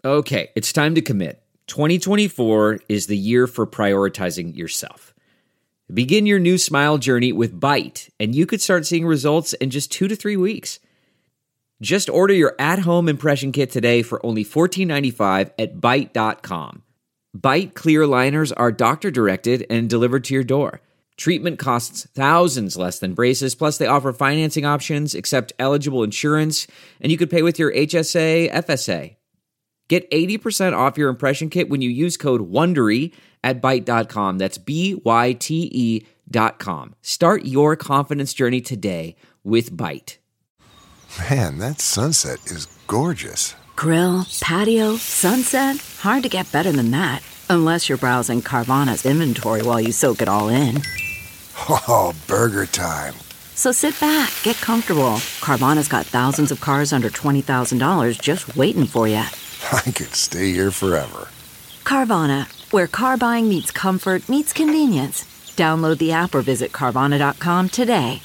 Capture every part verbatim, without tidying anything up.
Okay, it's time to commit. twenty twenty-four is the year for prioritizing yourself. Begin your new smile journey with Byte, and you could start seeing results in just two to three weeks. Just order your at-home impression kit today for only fourteen ninety-five at byte dot com. Byte clear aligners are doctor-directed and delivered to your door. Treatment costs thousands less than braces, plus they offer financing options, accept eligible insurance, and you could pay with your H S A, F S A. Get eighty percent off your impression kit when you use code WONDERY at byte dot com. That's B Y T E dot com. Start your confidence journey today with Byte. Man, that sunset is gorgeous. Grill, patio, sunset. Hard to get better than that. Unless you're browsing Carvana's inventory while you soak it all in. Oh, burger time. So sit back, get comfortable. Carvana's got thousands of cars under twenty thousand dollars just waiting for you. I could stay here forever. Carvana, where car buying meets comfort meets convenience. Download the app or visit Carvana dot com today.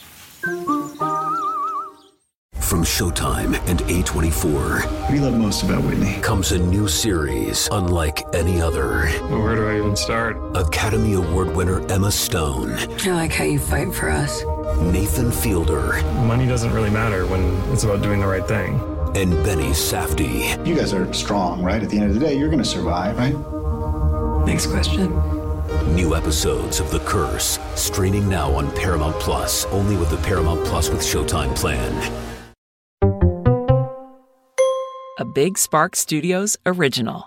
From Showtime and A twenty-four. What do you love most about Whitney? Comes a new series unlike any other. Well, where do I even start? Academy Award winner Emma Stone. I like how you fight for us. Nathan Fielder. Money doesn't really matter when it's about doing the right thing. And Benny Safdie. You guys are strong, right? At the end of the day, you're going to survive, right? Next question. New episodes of The Curse, streaming now on Paramount Plus, only with the Paramount Plus with Showtime plan. A Big Spark Studios original.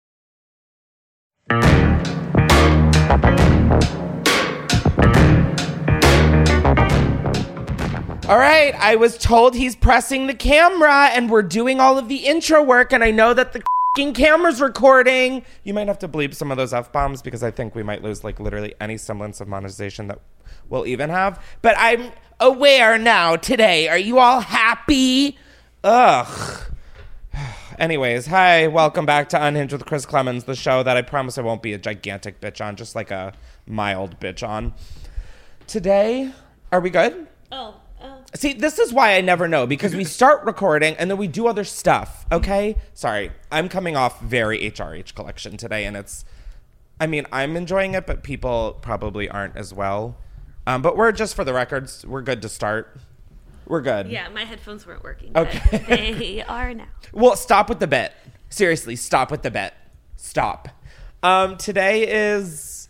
All right, I was told he's pressing the camera and we're doing all of the intro work, and I know that the f***ing camera's recording. You might have to bleep some of those F-bombs because I think we might lose like literally any semblance of monetization that we'll even have. But I'm aware now today. Are you all happy? Ugh. Anyways, hi, welcome back to Unhinged with Chris Clemens, the show that I promise I won't be a gigantic bitch on, just like a mild bitch on. Today, are we good? Oh. See, this is why I never know, because we start recording and then we do other stuff, okay? Sorry, I'm coming off very H R H collection today, and it's, I mean, I'm enjoying it, but people probably aren't as well. Um, but we're, just for the records, we're good to start. We're good. Yeah, my headphones weren't working. Okay. But they are now. Well, stop with the bit. Seriously, stop with the bit. Stop. Um, today is,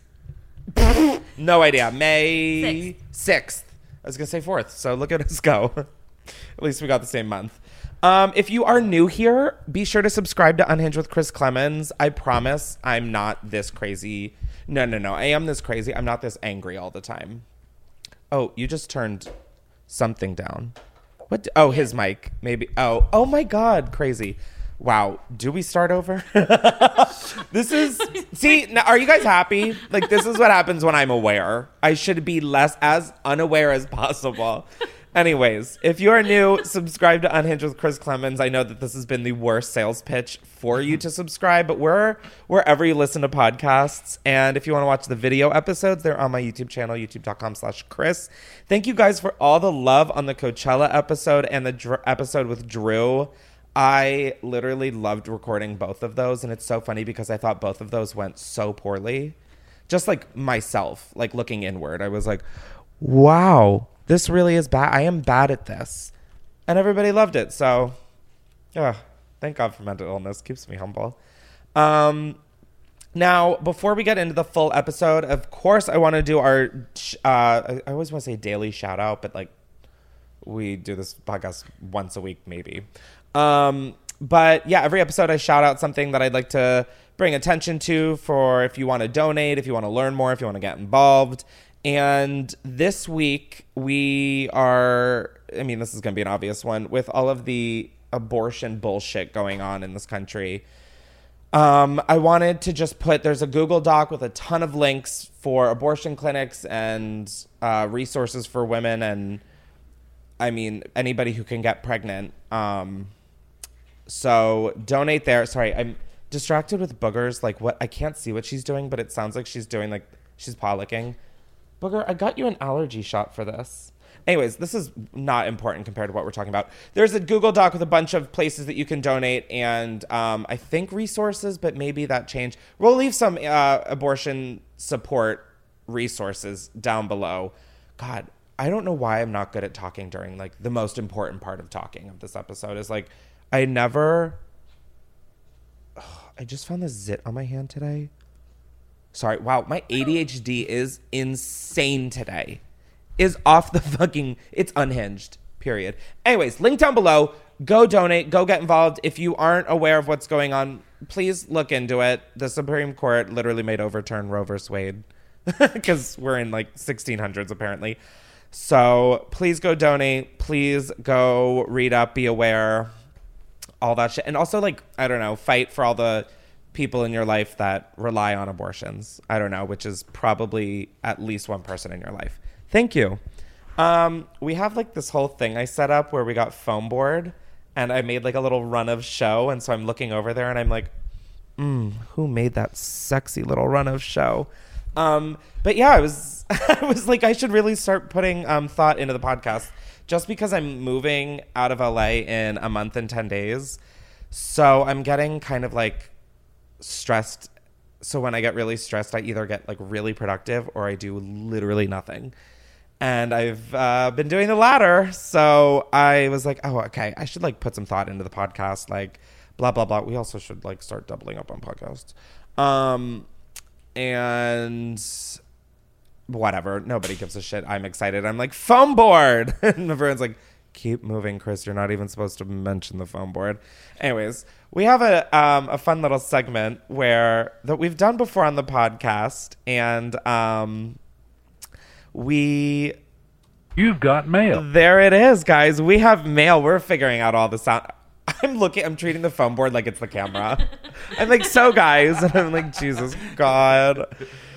no idea, May sixth. I was going to say fourth, so look at us go. At least we got the same month. Um, if you are new here, be sure to subscribe to Unhinged with Chris Clemens. I promise I'm not this crazy. No, no, no. I am this crazy. I'm not this angry all the time. Oh, you just turned something down. What? d- Oh, his mic. Maybe. Oh, oh my God. Crazy. Wow. Do we start over? This is, see, now, are you guys happy? Like, this is what happens when I'm aware. I should be less, as unaware as possible. Anyways, if you are new, subscribe to Unhinged with Chris Clemens. I know that this has been the worst sales pitch for you to subscribe, but we're wherever you listen to podcasts. And if you want to watch the video episodes, they're on my YouTube channel, youtube.com slash Chris. Thank you guys for all the love on the Coachella episode and the dr- episode with Drew. I literally loved recording both of those, and it's so funny because I thought both of those went so poorly. Just like myself, like looking inward, I was like, wow, this really is bad. I am bad at this. And everybody loved it. So, yeah, thank God for mental illness. Keeps me humble. Um, now, before we get into the full episode, of course, I want to do our, uh, I always want to say daily shout out, but like we do this podcast once a week, maybe. Um, but yeah, every episode I shout out something that I'd like to bring attention to for if you want to donate, if you want to learn more, if you want to get involved. And this week we are, I mean, this is going to be an obvious one with all of the abortion bullshit going on in this country. Um, I wanted to just put, there's a Google Doc with a ton of links for abortion clinics and, uh, resources for women. And I mean, anybody who can get pregnant. Um, So donate there. Sorry, I'm distracted with boogers. Like what? I can't see what she's doing, but it sounds like she's doing like she's paw licking. Booger, I got you an allergy shot for this. Anyways, this is not important compared to what we're talking about. There's a Google Doc with a bunch of places that you can donate and um, I think resources, but maybe that changed. We'll leave some uh, abortion support resources down below. God, I don't know why I'm not good at talking during like the most important part of talking of this episode is like, I never, oh, I just found this zit on my hand today. Sorry. Wow. My A D H D is insane today. Is off the fucking, it's unhinged, period. Anyways, link down below. Go donate. Go get involved. If you aren't aware of what's going on, please look into it. The Supreme Court literally made overturn Roe versus Wade because we're in like sixteen hundreds apparently. So please go donate. Please go read up, be aware, all that shit. And also like, I don't know, fight for all the people in your life that rely on abortions. I don't know, which is probably at least one person in your life. Thank you. Um, we have like this whole thing I set up where we got foam board and I made like a little run of show. And so I'm looking over there and I'm like, mm, who made that sexy little run of show? Um, but yeah, I was, I was like, I should really start putting um, thought into the podcast just because I'm moving out of L A in a month and ten days. So I'm getting kind of like stressed. So when I get really stressed, I either get like really productive or I do literally nothing. And I've uh, been doing the latter. So I was like, oh, okay, I should like put some thought into the podcast, like blah, blah, blah. We also should like start doubling up on podcasts. Um, and whatever. Nobody gives a shit. I'm excited. I'm like, foam board. And everyone's like, keep moving, Chris. You're not even supposed to mention the foam board. Anyways, we have a um, a fun little segment where that we've done before on the podcast. And um We, you've got mail. There it is, guys. We have mail. We're figuring out all the sound. I'm looking, I'm treating the foam board like it's the camera. I'm like, so guys, and I'm like, Jesus God.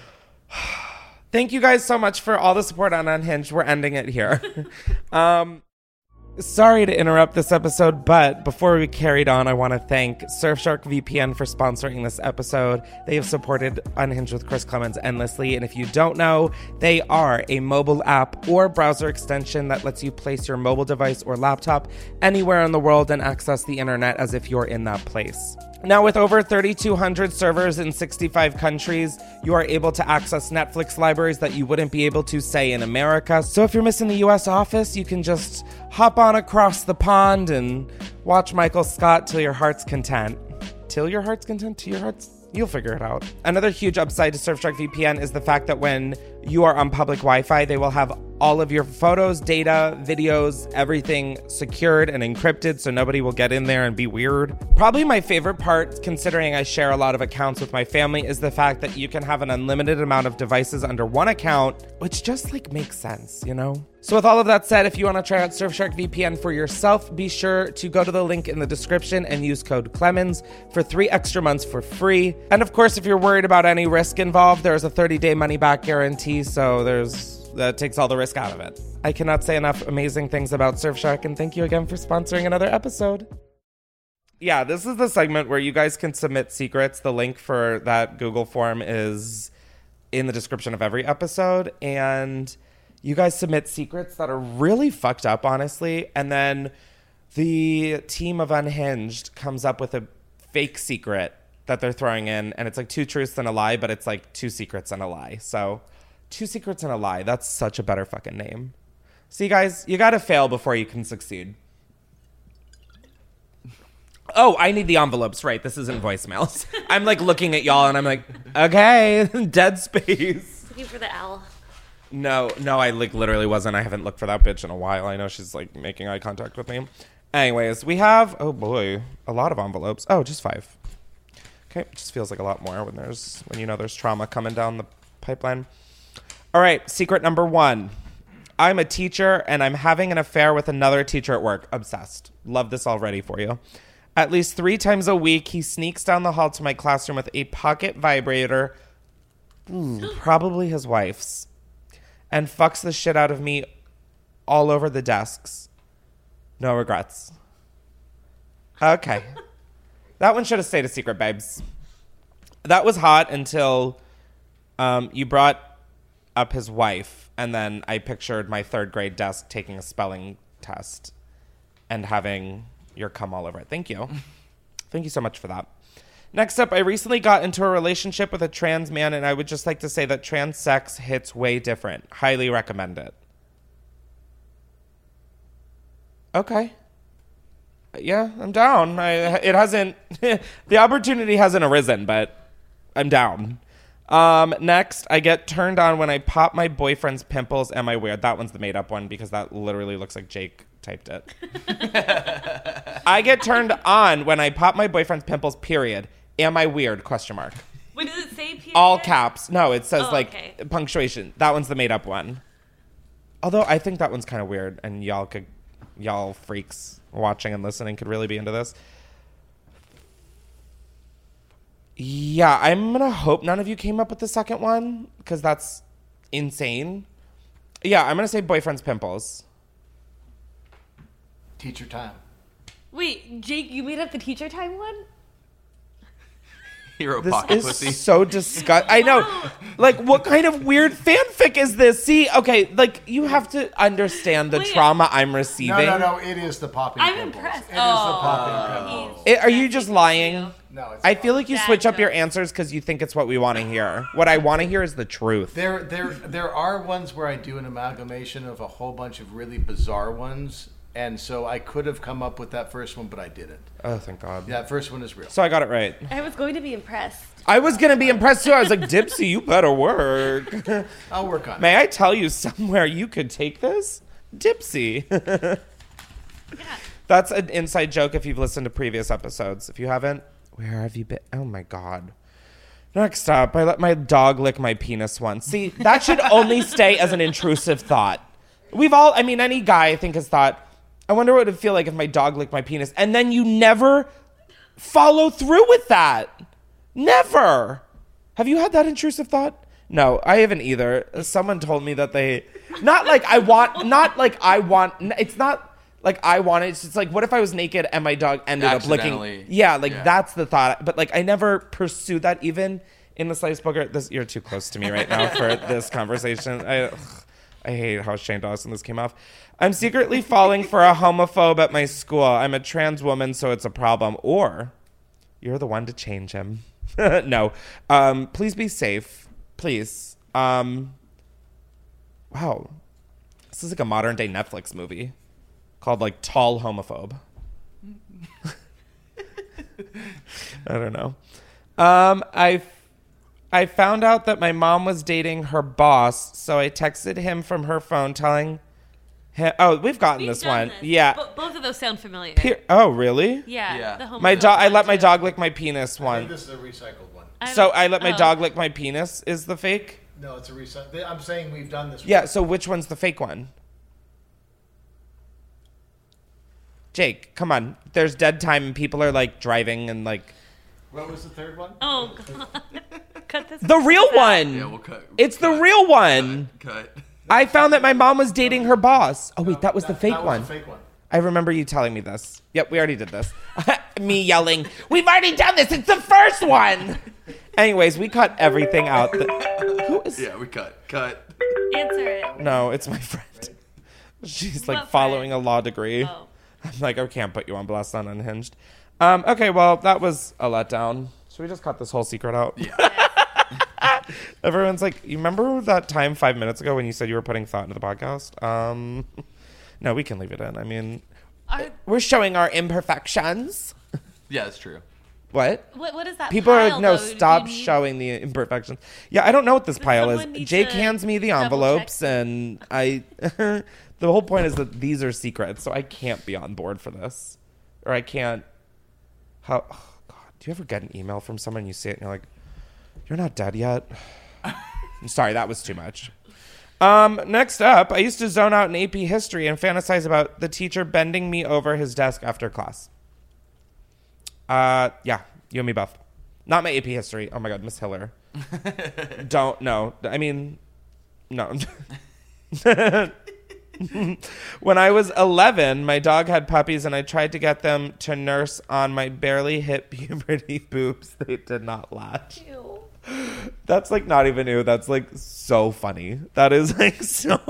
Thank you guys so much for all the support on Unhinged. We're ending it here. um, Sorry to interrupt this episode, but before we carried on, I want to thank Surfshark V P N for sponsoring this episode. They have supported Unhinged with Chris Clemens endlessly, and if you don't know, they are a mobile app or browser extension that lets you place your mobile device or laptop anywhere in the world and access the internet as if you're in that place. Now, with over thirty-two hundred servers in sixty-five countries, you are able to access Netflix libraries that you wouldn't be able to, say, in America. So if you're missing the U S office, you can just hop on across the pond and watch Michael Scott till your heart's content. Till your heart's content? Till your heart's... You'll figure it out. Another huge upside to Surfshark V P N is the fact that when you are on public Wi-Fi, they will have all of your photos, data, videos, everything secured and encrypted so nobody will get in there and be weird. Probably my favorite part, considering I share a lot of accounts with my family, is the fact that you can have an unlimited amount of devices under one account, which just like makes sense, you know? So with all of that said, if you want to try out Surfshark V P N for yourself, be sure to go to the link in the description and use code Clemens for three extra months for free. And of course, if you're worried about any risk involved, there's a thirty-day money-back guarantee, so there's that takes all the risk out of it. I cannot say enough amazing things about Surfshark, and thank you again for sponsoring another episode. Yeah, this is the segment where you guys can submit secrets. The link for that Google form is in the description of every episode, and you guys submit secrets that are really fucked up, honestly, and then the team of Unhinged comes up with a fake secret that they're throwing in, and it's like two truths and a lie, but it's like two secrets and a lie. So two secrets and a lie. That's such a better fucking name. See, guys, you gotta fail before you can succeed. Oh, I need the envelopes. Right, this isn't voicemails. I'm like looking at y'all and I'm like, okay, dead space. Looking for the L. No, no, I like literally wasn't. I haven't looked for that bitch in a while. I know she's like making eye contact with me. Anyways, we have, oh boy, a lot of envelopes. Oh, just five. Okay, it just feels like a lot more when there's, when you know there's trauma coming down the pipeline. All right, secret number one. I'm a teacher and I'm having an affair with another teacher at work. Obsessed. Love this already for you. At least three times a week, he sneaks down the hall to my classroom with a pocket vibrator, ooh, probably his wife's, and fucks the shit out of me all over the desks. No regrets. Okay. That one should have stayed a secret, babes. That was hot until um, you brought up his wife. and then I pictured my third grade desk taking a spelling test and having your cum all over it. Thank you. Thank you so much for that. Next up, I recently got into a relationship with a trans man, and I would just like to say that trans sex hits way different. Highly recommend it. Okay. Yeah, I'm down. I, it hasn't, the opportunity hasn't arisen, but I'm down. Um, next, I get turned on when I pop my boyfriend's pimples. Am I weird? That one's the made up one because that literally looks like Jake typed it. I get turned on when I pop my boyfriend's pimples, period. Am I weird? Question mark. Wait, does it say period? All caps. No, it says Oh, like okay. punctuation. That one's the made up one. Although I think that one's kind of weird, and y'all could, y'all freaks watching and listening could really be into this. Yeah, I'm gonna hope none of you came up with the second one because that's insane. Yeah, I'm gonna say boyfriend's pimples. Teacher time. Wait, Jake, you made up the teacher time one? Hero This pocket is pussy. so disgusting. I know. Like, what kind of weird fanfic is this? See, okay, like, you have to understand the Wait. trauma I'm receiving. No, no, no. It is the popping I'm pimples. impressed. It is Oh. the popping pimples. It- are you just lying? No, it's I not. feel like you That switch up joke. your answers because you think it's what we want to hear. What I want to hear is the truth. There, there, there are ones where I do an amalgamation of a whole bunch of really bizarre ones, and so I could have come up with that first one, but I didn't. Oh, thank God. That first one is real. So I got it right. I was going to be impressed. I was going to be impressed too. I was like, Dipsy, you better work. I'll work on it. May I tell you somewhere you could take this? Dipsy. That's an inside joke if you've listened to previous episodes. If you haven't, where have you been? Oh my God. Next up, I let my dog lick my penis once. See, that should only stay as an intrusive thought. We've all, I mean, any guy I think has thought, I wonder what it would feel like if my dog licked my penis. And then you never follow through with that. Never. Have you had that intrusive thought? No, I haven't either. Someone told me that they, not like I want, not like I want, it's not like I want it. It's just like, what if I was naked and my dog ended up licking? Accidentally. Yeah, like Yeah. that's the thought. But like I never pursued that even in the sliced booger. This, you're too close to me right now for this conversation. I, ugh, I hate how Shane Dawson this came off. I'm secretly falling for a homophobe at my school. I'm a trans woman, so it's a problem. Or you're the one to change him. No. Um, please be safe. Please. Um, wow. This is like a modern day Netflix movie called like Tall Homophobe. I don't know. Um, I, I found out that my mom was dating her boss, so I texted him from her phone telling him, oh, we've gotten We've this done one. this. Yeah. Bo- both of those sound familiar. Pe- oh, really? Yeah. Yeah. The My homophobe dog. I one, let my too. dog lick my penis I one. think this is a recycled one. I So don't- I let my oh. dog lick my penis is the fake? No, it's a recycled. I'm saying we've done this. Yeah, so which one's the fake one? Jake, come on. There's dead time and people are like driving and like What was the third one? Oh, God. Cut this. the real out. one. Yeah, we'll cut. It's the cut, real one. Cut. I found that my mom was dating her boss. Oh wait, that was the That- fake that was one. the fake one. I remember you telling me this. Yep, we already did this. Me yelling, "We've already done this. It's the first one." Anyways, we cut everything out. The- who is? Yeah, we cut. Cut. Answer it. No, it's my friend. She's like What following friend? a law degree. Oh. I'm like, I can't put you on blast on Unhinged. Um, okay, well, that was a letdown. Should we just cut this whole secret out? Yeah. Everyone's like, you remember that time five minutes ago when you said you were putting thought into the podcast? Um, no, we can leave it in. I mean, Are, we're showing our imperfections. Yeah, it's true. What? what, what is that People pile, are no though? Do stop you need- showing the imperfections. Yeah, I don't know what this Does pile is. someone need Jake to hands me the double envelopes, check? and I. The whole point is that these are secrets, so I can't be on board for this, or I can't. How? Oh God, do you ever get an email from someone and you see it and you're like, "You're not dead yet." I'm sorry, that was too much. Um, next up, I used to zone out in A P history and fantasize about the teacher bending me over his desk after class. Uh, yeah, you and me both. Not my A P history. Oh my God, Miss Hiller. Don't, no. I mean, no. When I was eleven, my dog had puppies and I tried to get them to nurse on my barely hit puberty boobs. They did not latch. Ew. That's like not even new. That's like so funny. That is like so.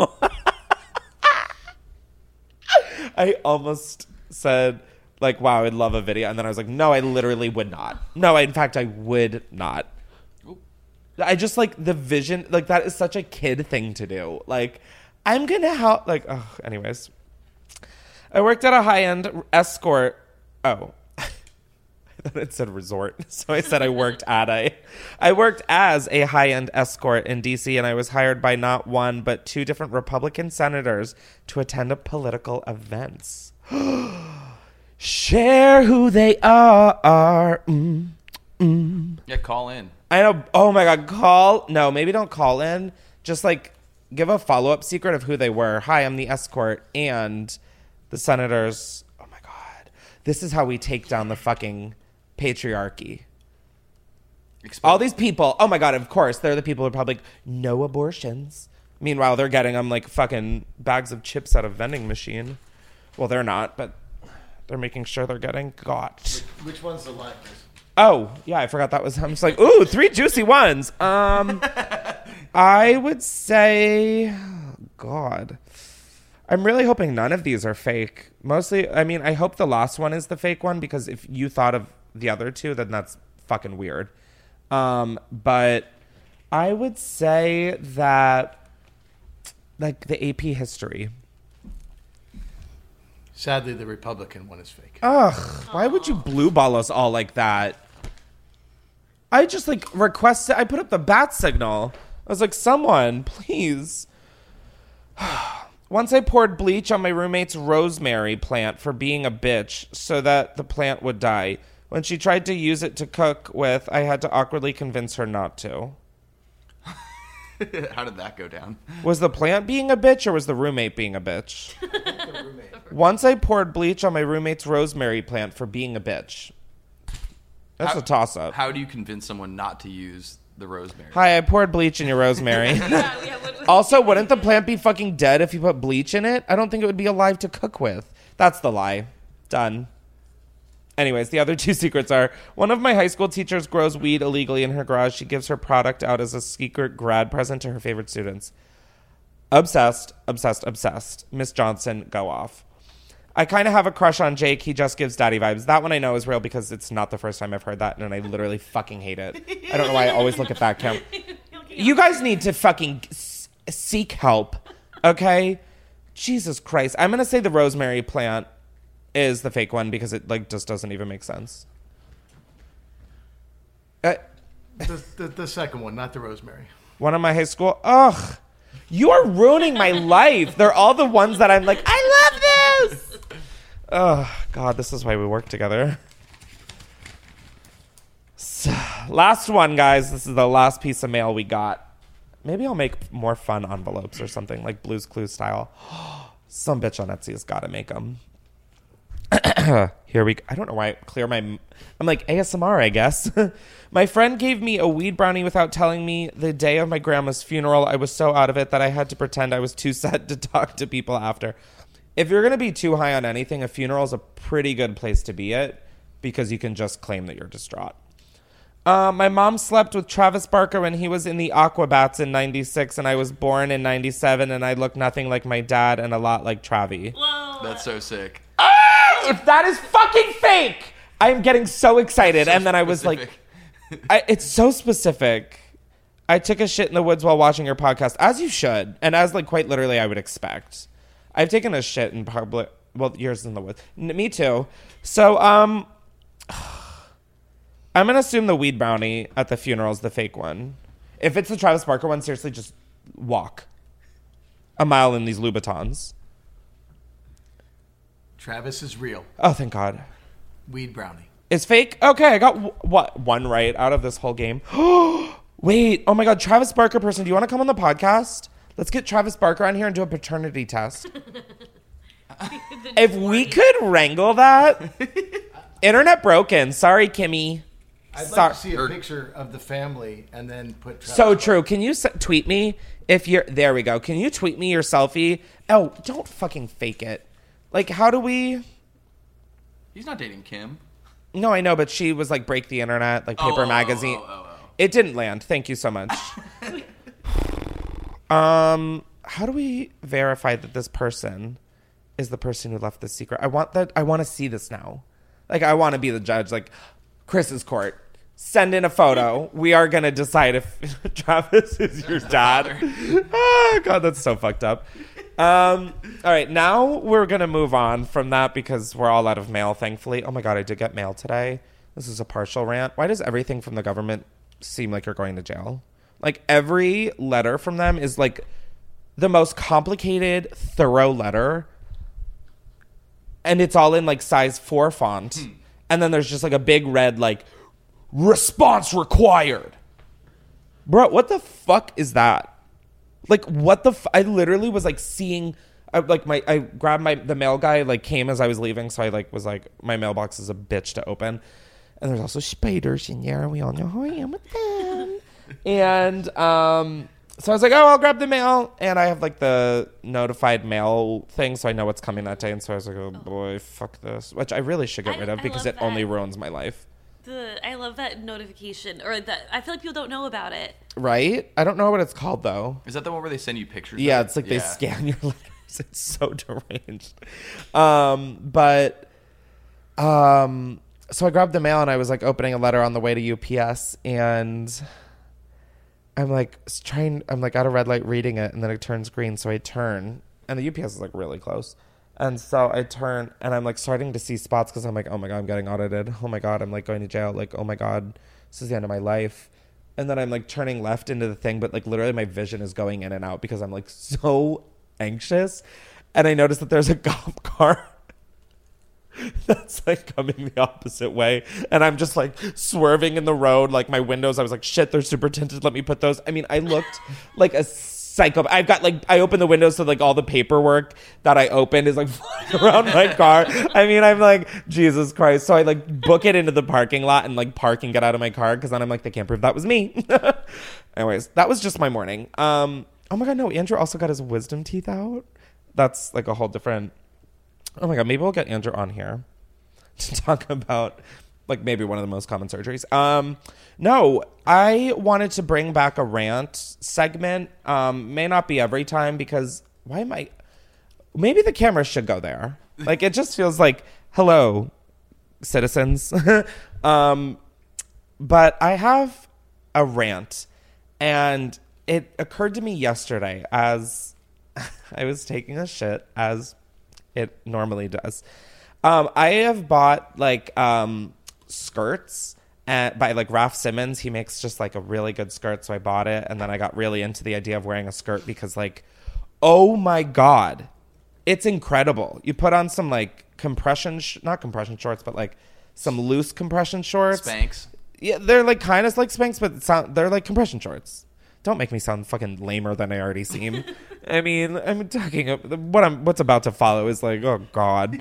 I almost said like, wow, I'd love a video. And then I was like, no, I literally would not. No, I, in fact, I would not. I just like the vision. Like that is such a kid thing to do. Like I'm going to help. Like, oh, anyways. I worked at a high-end escort. Oh. I thought it said resort. So I said I worked at a, I worked as a high-end escort in D C, and I was hired by not one, but two different Republican senators to attend a political events. Share who they are. Mm, mm. Yeah, call in. I know. Oh my God. Call. No, maybe don't call in. Just like give a follow-up secret of who they were. Hi, I'm the escort and the senators. Oh my God. This is how we take down the fucking patriarchy. Explain. All these people, oh my God, of course, they're the people who are probably like, no abortions. Meanwhile, they're getting them like fucking bags of chips out of vending machine. Well, they're not, but they're making sure they're getting got. Which one's the lightest? Oh, yeah, I forgot that was, I'm just like, ooh, three juicy ones. Um, I would say, oh God, I'm really hoping none of these are fake. Mostly, I mean, I hope the last one is the fake one, because if you thought of the other two, then that's fucking weird. Um, but I would say that, like, the A P history. Sadly, the Republican one is fake. Ugh, why would you blue ball us all like that? I just, like, requested, I put up the bat signal. I was like, someone, please. Once I poured bleach on my roommate's rosemary plant for being a bitch so that the plant would die. When she tried to use it to cook with, I had to awkwardly convince her not to. How did that go down? Was the plant being a bitch or was the roommate being a bitch? Once I poured bleach on my roommate's rosemary plant for being a bitch. That's how, a toss-up. How do you convince someone not to use the rosemary? Hi, I poured bleach in your rosemary. yeah, yeah, what, what, Also, wouldn't the plant be fucking dead if you put bleach in it? I don't think it would be alive to cook with. That's the lie. Done. Anyways, the other two secrets are, one of my high school teachers grows weed illegally in her garage. She gives her product out as a secret grad present to her favorite students. Obsessed, obsessed, obsessed. Miss Johnson, go off. I kind of have a crush on Jake. He just gives daddy vibes. That one I know is real because it's not the first time I've heard that, and I literally fucking hate it. I don't know why I always look at that count. You guys need to fucking s- seek help, okay? Jesus Christ. I'm going to say the rosemary plant is the fake one because it like just doesn't even make sense. Uh, the, the, the second one, not the rosemary. One of my high school. Ugh. You are ruining my life. They're all the ones that I'm like, I love this. Oh, God, this is why we work together. So, last one, guys. This is the last piece of mail we got. Maybe I'll make more fun envelopes or something, like Blue's Clues style. Some bitch on Etsy has got to make them. Here we go. I don't know why I clear my... I'm like, A S M R, I guess. My friend gave me a weed brownie without telling me the day of my grandma's funeral. I was so out of it that I had to pretend I was too sad to talk to people after. If you're going to be too high on anything, a funeral is a pretty good place to be at because you can just claim that you're distraught. Uh, my mom slept with Travis Barker when he was in the Aquabats in ninety-six, and I was born in ninety-seven, and I look nothing like my dad and a lot like Travi. Whoa. That's so sick. If that is fucking fake, I'm getting so excited. So and then I was specific. like, I, it's so specific. I took a shit in the woods while watching your podcast, as you should. And as like quite literally I would expect. I've taken a shit in public. Well, yours in the woods. N- me too. So, um, I'm going to assume the weed brownie at the funeral is the fake one. If it's the Travis Barker one, seriously, just walk a mile in these Louboutins. Travis is real. Oh, thank God. Weed brownie. It's fake? Okay, I got w- what one right out of this whole game. Wait, oh my God, Travis Barker person, do you want to come on the podcast? Let's get Travis Barker on here and do a paternity test. If we could wrangle that. Internet broken. Sorry, Kimmy. I'd Sorry. like to see a picture of the family and then put Travis So Barker. true. Can you s- tweet me if you're... There we go. Can you tweet me your selfie? Oh, don't fucking fake it. Like, how do we... He's not dating Kim. No, I know, but she was like break the internet, like Paper oh, oh, Magazine. Oh, oh, oh. it didn't land. Thank you so much. um, how do we verify that this person is the person who left the secret? I want that. I want to see this now. Like, I want to be the judge. Like, Chris's court. Send in a photo. We are going to decide if Travis is your dad. Oh, God, that's so fucked up. Um, all right, now we're going to move on from that because we're all out of mail, thankfully. Oh, my God, I did get mail today. This is a partial rant. Why does everything from the government seem like you're going to jail? Like, every letter from them is, like, the most complicated, thorough letter. And it's all in, like, size four font. Hmm. And then there's just, like, a big red, like, response required. Bro, what the fuck is that? Like, what the f- I literally was, like, seeing... I, like, my... I grabbed my... The mail guy, like, came as I was leaving, so I, like, was like, my mailbox is a bitch to open. And there's also spiders in there, and we all know how I am with them. And, um... So I was like, oh, I'll grab the mail. And I have, like, the notified mail thing, so I know what's coming that day. And so I was like, oh, boy, fuck this. Which I really should get I, rid of I because it that. only ruins my life. The I love that notification. Or that I feel like people don't know about it. Right? I don't know what it's called, though. Is that the one where they send you pictures? Yeah, of it's like it? they yeah. scan your letters. It's so deranged. Um, but... Um, so I grabbed the mail, and I was, like, opening a letter on the way to U P S, and... I'm like trying, I'm like at a red light reading it, and then it turns green. So I turn, and the U P S is like really close. And so I turn, and I'm like starting to see spots because I'm like, oh my God, I'm getting audited. Oh my God, I'm like going to jail. Like, oh my God, this is the end of my life. And then I'm like turning left into the thing, but like literally my vision is going in and out because I'm like so anxious. And I noticed that there's a cop car that's like coming the opposite way, and I'm just like swerving in the road. Like my windows, I was like, shit, they're super tinted, let me put those. I mean, I looked like a psycho. I've got like, I opened the windows so like all the paperwork that I opened is like flying around my car. I mean, I'm like, Jesus Christ. So I like book it into the parking lot and like park and get out of my car because then I'm like, they can't prove that was me. Anyways, that was just my morning. Um oh my God, no, Andrew also got his wisdom teeth out. That's like a whole different... Oh my God, maybe we'll get Andrew on here to talk about like maybe one of the most common surgeries. Um, no, I wanted to bring back a rant segment. Um, may not be every time because why am I, maybe the camera should go there. Like it just feels like, hello, citizens. um, but I have a rant, and it occurred to me yesterday as I was taking a shit, as it normally does. Um, I have bought like um, skirts at, by like Raf Simons. He makes just like a really good skirt, so I bought it, and then I got really into the idea of wearing a skirt because like, oh my God, it's incredible. You put on some like compression, sh- not compression shorts, but like some loose compression shorts. Spanx. Yeah, they're like kind of like Spanx, but sound, they're like compression shorts. Don't make me sound fucking lamer than I already seem. I mean, I'm talking what I'm what's about to follow is like, oh God.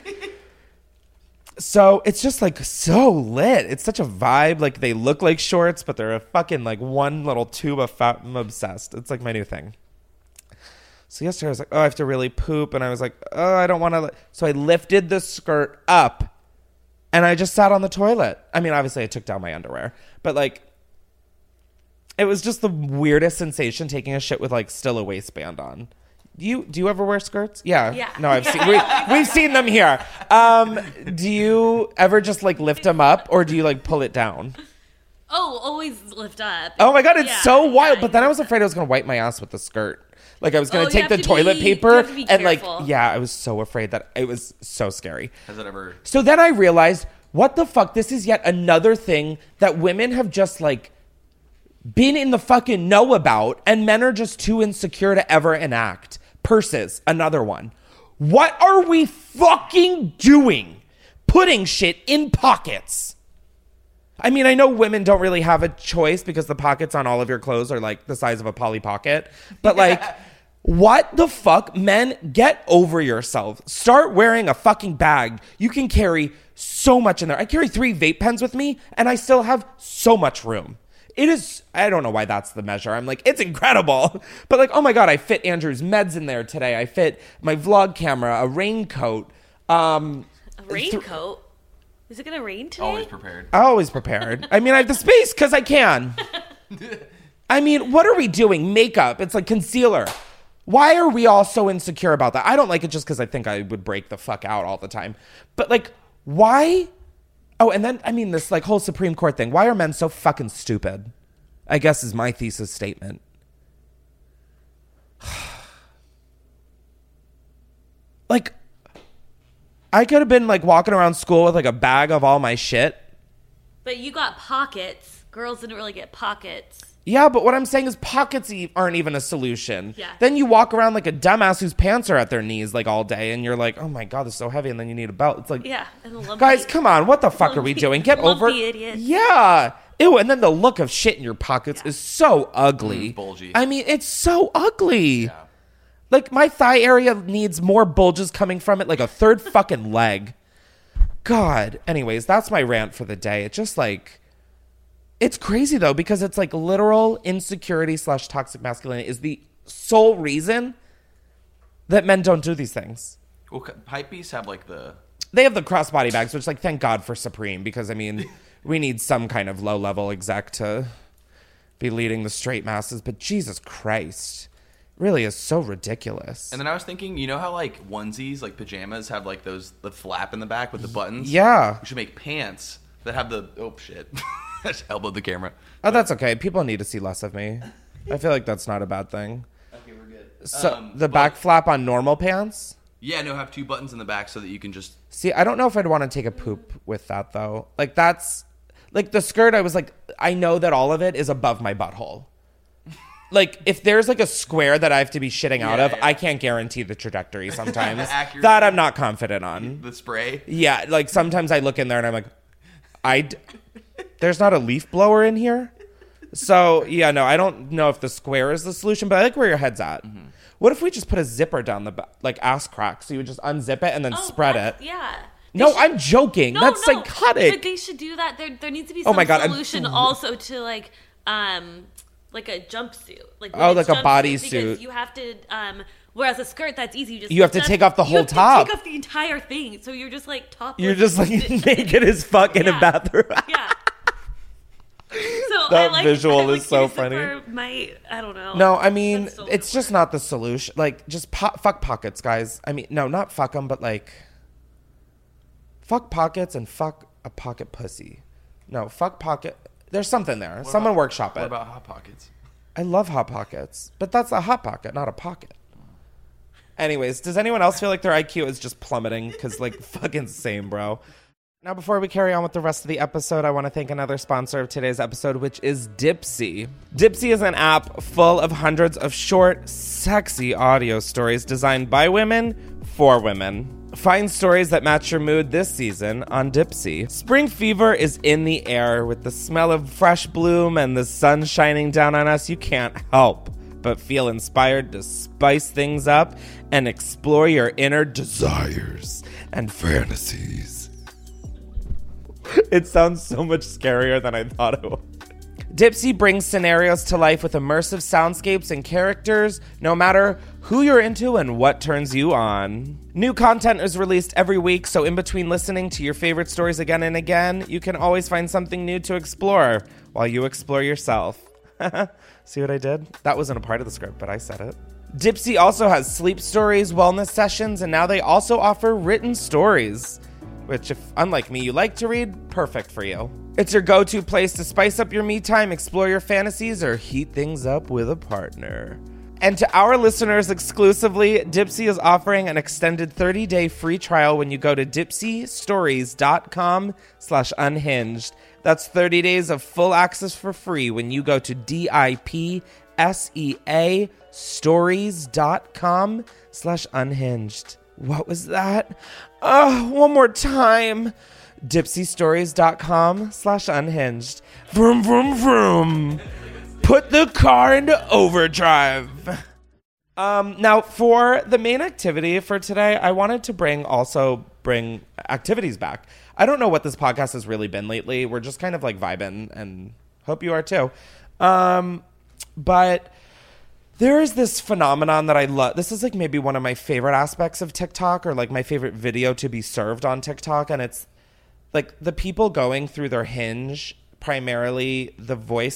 So it's just like so lit. It's such a vibe. Like they look like shorts, but they're a fucking like one little tube of fat. I'm obsessed. It's like my new thing. So yesterday I was like, oh, I have to really poop, and I was like, oh, I don't want to. So I lifted the skirt up, and I just sat on the toilet. I mean, obviously I took down my underwear, but like. It was just the weirdest sensation taking a shit with like still a waistband on. Do you do you ever wear skirts? Yeah. Yeah. No, I've seen we, we've seen them here. Um, do you ever just like lift them up, or do you like pull it down? Oh, always lift up. Oh my God, it's yeah, so wild. yeah, But then I was afraid I was gonna wipe my ass with the skirt. Like I was gonna Oh, you take have the to toilet be- paper you have to be and like careful. yeah, I was so afraid that it was so scary. Has that ever? So then I realized, what the fuck? This is yet another thing that women have just like been in the fucking know about, and men are just too insecure to ever enact. Purses, another one. What are we fucking doing? Putting shit in pockets. I mean, I know women don't really have a choice because the pockets on all of your clothes are like the size of a Polly Pocket. But like, what the fuck? Men, get over yourself. Start wearing a fucking bag. You can carry so much in there. I carry three vape pens with me, and I still have so much room. It is, I don't know why that's the measure. I'm like, it's incredible. But like, oh my God, I fit Andrew's meds in there today. I fit my vlog camera, a raincoat. Um, a raincoat? Th- Is it going to rain today? Always prepared. Always prepared. I mean, I have the space because I can. I mean, what are we doing? Makeup. It's like concealer. Why are we all so insecure about that? I don't like it just because I think I would break the fuck out all the time. But like, why? Oh, and then, I mean, this like whole Supreme Court thing. Why are men so fucking stupid? I guess is my thesis statement. Like, I could have been like walking around school with like a bag of all my shit. But you got pockets. Girls didn't really get pockets. Yeah, but what I'm saying is pockets e- aren't even a solution. Yeah. Then you walk around like a dumbass whose pants are at their knees like all day, and you're like, oh my God, this is so heavy, and then you need a belt. It's like, Yeah. And the lumpy, guys, come on, what the fuck lumpy, are we doing? Get lumpy over idiots. Yeah. Ew, and then the look of shit in your pockets yeah. is so ugly. Mm, bulgy. I mean, it's so ugly. Yeah. Like, my thigh area needs more bulges coming from it, like a third fucking leg. God. Anyways, that's my rant for the day. It's just like... It's crazy, though, because it's like literal insecurity slash toxic masculinity is the sole reason that men don't do these things. Well, Hypebeasts have like the... They have the crossbody bags, which like, thank God for Supreme, because I mean, we need some kind of low-level exec to be leading the straight masses, but Jesus Christ. It really is so ridiculous. And then I was thinking, you know how like onesies, like pajamas have like those, the flap in the back with the buttons? Yeah. We should make pants that have the, oh shit. I just elbowed the camera. Oh, that's okay. People need to see less of me. I feel like that's not a bad thing. Okay, we're good. So um, the back flap on normal pants? Yeah, no, have two buttons in the back so that you can just... See, I don't know if I'd want to take a poop with that, though. Like, that's... Like, the skirt, I was like, I know that all of it is above my butthole. Like, if there's, like, a square that I have to be shitting out yeah, of, yeah. I can't guarantee the trajectory sometimes. Accuracy. That I'm not confident on. The spray? Yeah, like, sometimes I look in there and I'm like, I... D- there's not a leaf blower in here? So, yeah, no, I don't know if the square is the solution, but I like where your head's at. Mm-hmm. What if we just put a zipper down the, ba- like, ass crack, so you would just unzip it and then oh, spread it? Yeah. They No, should, I'm joking. No, That's no, psychotic. But they should do that. There, there needs to be Oh some my God, I'm- solution also to, like, um, like a jumpsuit. Like Oh, like a jumpsuit, bodysuit. Because you have to, um, whereas a skirt, that's easy. You just You have to just- take off the you whole have to top. take off the entire thing. So you're just, like, topless. You're just, like, naked as fuck in Yeah. a bathroom. Yeah. So That I like, visual I like is so your funny. zipper Might, I don't know. No, I mean, still it's just not the solution. Like, just po- fuck pockets, guys. I mean, no, not fuck them, but, like, fuck pockets and fuck a pocket pussy. No, fuck pocket. There's something there. What Someone about, workshop it. What about Hot Pockets? I love Hot Pockets, but that's a Hot Pocket, not a pocket. Anyways, does anyone else feel like their I Q is just plummeting? Because, like, fucking same, bro. Now, before we carry on with the rest of the episode, I want to thank another sponsor of today's episode, which is Dipsea. Dipsea is an app full of hundreds of short, sexy audio stories designed by women for women. Find stories that match your mood this season on Dipsea. Spring fever is in the air. With the smell of fresh bloom and the sun shining down on us, you can't help but feel inspired to spice things up and explore your inner desires and fantasies. It sounds so much scarier than I thought it would. Dipsea brings scenarios to life with immersive soundscapes and characters, no matter who you're into and what turns you on. New content is released every week, so in between listening to your favorite stories again and again, you can always find something new to explore while you explore yourself. See what I did? That wasn't a part of the script, but I said it. Dipsea also has sleep stories, wellness sessions, and now they also offer written stories, which, if unlike me, you like to read, perfect for you. It's your go-to place to spice up your me time, explore your fantasies, or heat things up with a partner. And to our listeners exclusively, Dipsea is offering an extended thirty-day free trial when you go to dipseastories.com slash unhinged. That's thirty days of full access for free when you go to D-I-P-S-E-A stories.com slash unhinged. What was that? Oh, one more time. Dipseastories.com slash unhinged. Vroom, vroom, vroom. Put the car into overdrive. Um, now, for the main activity for today, I wanted to bring also bring activities back. I don't know what this podcast has really been lately. We're just kind of like vibing, and hope you are too. Um, but there is this phenomenon that I love. This is like maybe one of my favorite aspects of TikTok, or like my favorite video to be served on TikTok. And it's like the people going through their Hinge, primarily the voice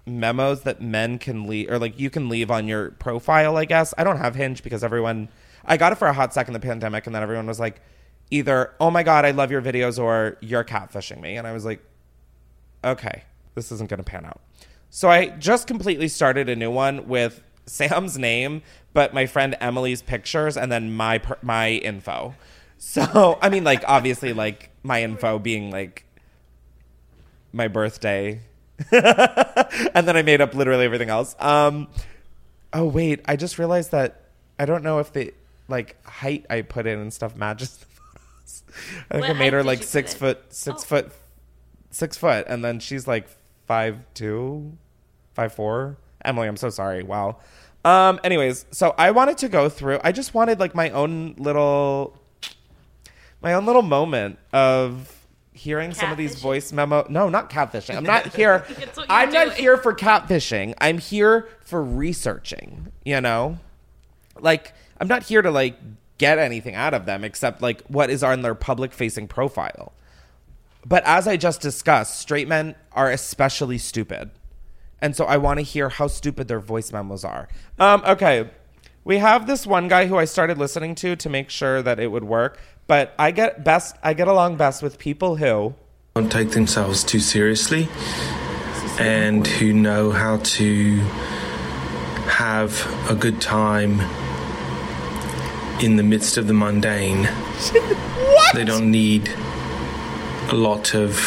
memos that men can leave, or like you can leave on your profile, I guess. I don't have Hinge because everyone, I got it for a hot second in the pandemic, and then everyone was like, either, oh my God, I love your videos, or you're catfishing me. And I was like, okay, this isn't going to pan out. So I just completely started a new one with Sam's name, but my friend Emily's pictures, and then my my info. So, I mean, like, obviously, like, my info being, like, my birthday. And then I made up literally everything else. Um, oh, wait, I just realized that I don't know if the, like, height I put in and stuff matches the photos. I think What I made her, height did like, you six put foot, six Oh. foot, six foot, and then she's, like, five two, five four. Emily, I'm so sorry. Wow. Um, anyways, so I wanted to go through, I just wanted, like, my own little... my own little moment of hearing some of these voice memo. No, not catfishing. I'm not here. It's what you're I'm not doing. here for catfishing. I'm here for researching, you know? Like, I'm not here to, like, get anything out of them except, like, what is on their public facing profile. But as I just discussed, straight men are especially stupid. And so I want to hear how stupid their voice memos are. Um, okay. We have this one guy who I started listening to to make sure that it would work. But I get best. I get along best with people who don't take themselves too seriously and who know how to have a good time in the midst of the mundane. What? They don't need a lot of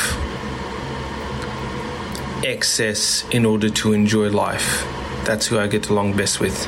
excess in order to enjoy life. That's who I get along best with.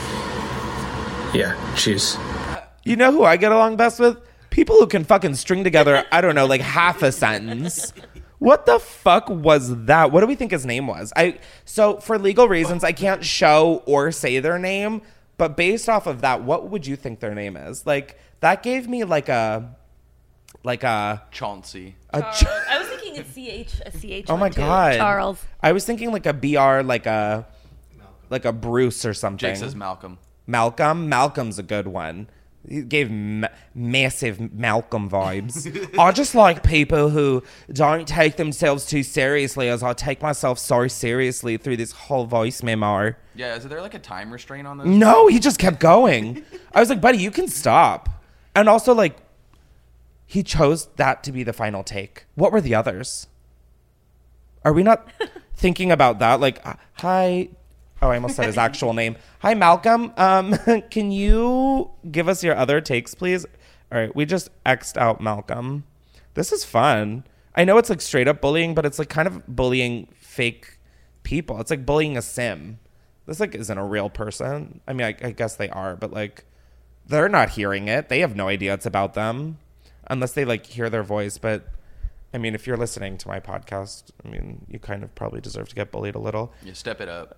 Yeah, cheers. You know who I get along best with? People who can fucking string together, I don't know, like half a sentence. What the fuck was that? What do we think his name was? I so for legal reasons, I can't show or say their name, but based off of that, what would you think their name is? Like, that gave me like a like a Chauncey. A Charles. ch- I was thinking a C H, a C H. oh my one too. god. Charles. I was thinking like a B R, like a like a Bruce or something. Jake says Malcolm. Malcolm? Malcolm's a good one. He gave ma- massive Malcolm vibes. I just like people who don't take themselves too seriously, as I take myself so seriously through this whole voice memo. Yeah, is there like a time restraint on this? No, he just kept going. I was like, buddy, you can stop. And also, like, he chose that to be the final take. What were the others? Are we not thinking about that? Like, hi... Oh, I almost said his actual name. Hi, Malcolm. Um, can you give us your other takes, please? All right, we just X'd out Malcolm. This is fun. I know it's like straight up bullying, but it's like kind of bullying fake people. It's like bullying a sim. This like isn't a real person. I mean, I, I guess they are, but like they're not hearing it. They have no idea it's about them unless they like hear their voice. But I mean, if you're listening to my podcast, I mean, you kind of probably deserve to get bullied a little. You step it up.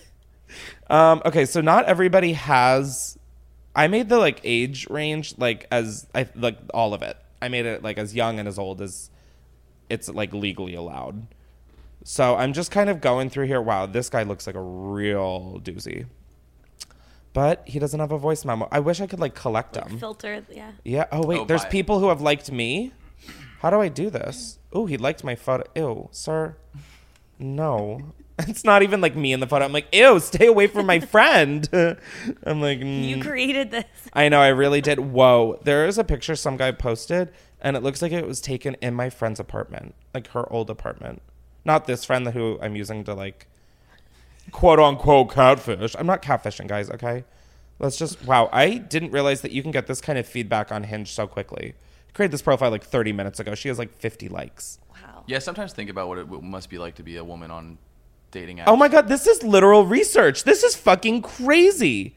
Um, okay, so not everybody has. I made the like age range like as I like all of it. I made it like as young and as old as it's like legally allowed. So I'm just kind of going through here. Wow, this guy looks like a real doozy. But he doesn't have a voice memo. I wish I could like collect Like them. filter, yeah. Yeah. Oh wait, Oh, there's bye. people who have liked me. How do I do this? Oh, he liked my photo. Ew, sir. No. It's not even like me in the photo. I'm like, ew, stay away from my friend. I'm like, mm. You created this. I know, I really did. Whoa. There is a picture some guy posted, and it looks like it was taken in my friend's apartment, like her old apartment. Not this friend who I'm using to, like, quote unquote catfish. I'm not catfishing, guys, okay? Let's just, wow. I didn't realize that you can get this kind of feedback on Hinge so quickly. I created this profile like thirty minutes ago. She has like fifty likes. Wow. Yeah, sometimes think about what it w- must be like to be a woman on dating apps. Oh my god, this is literal research. This is fucking crazy.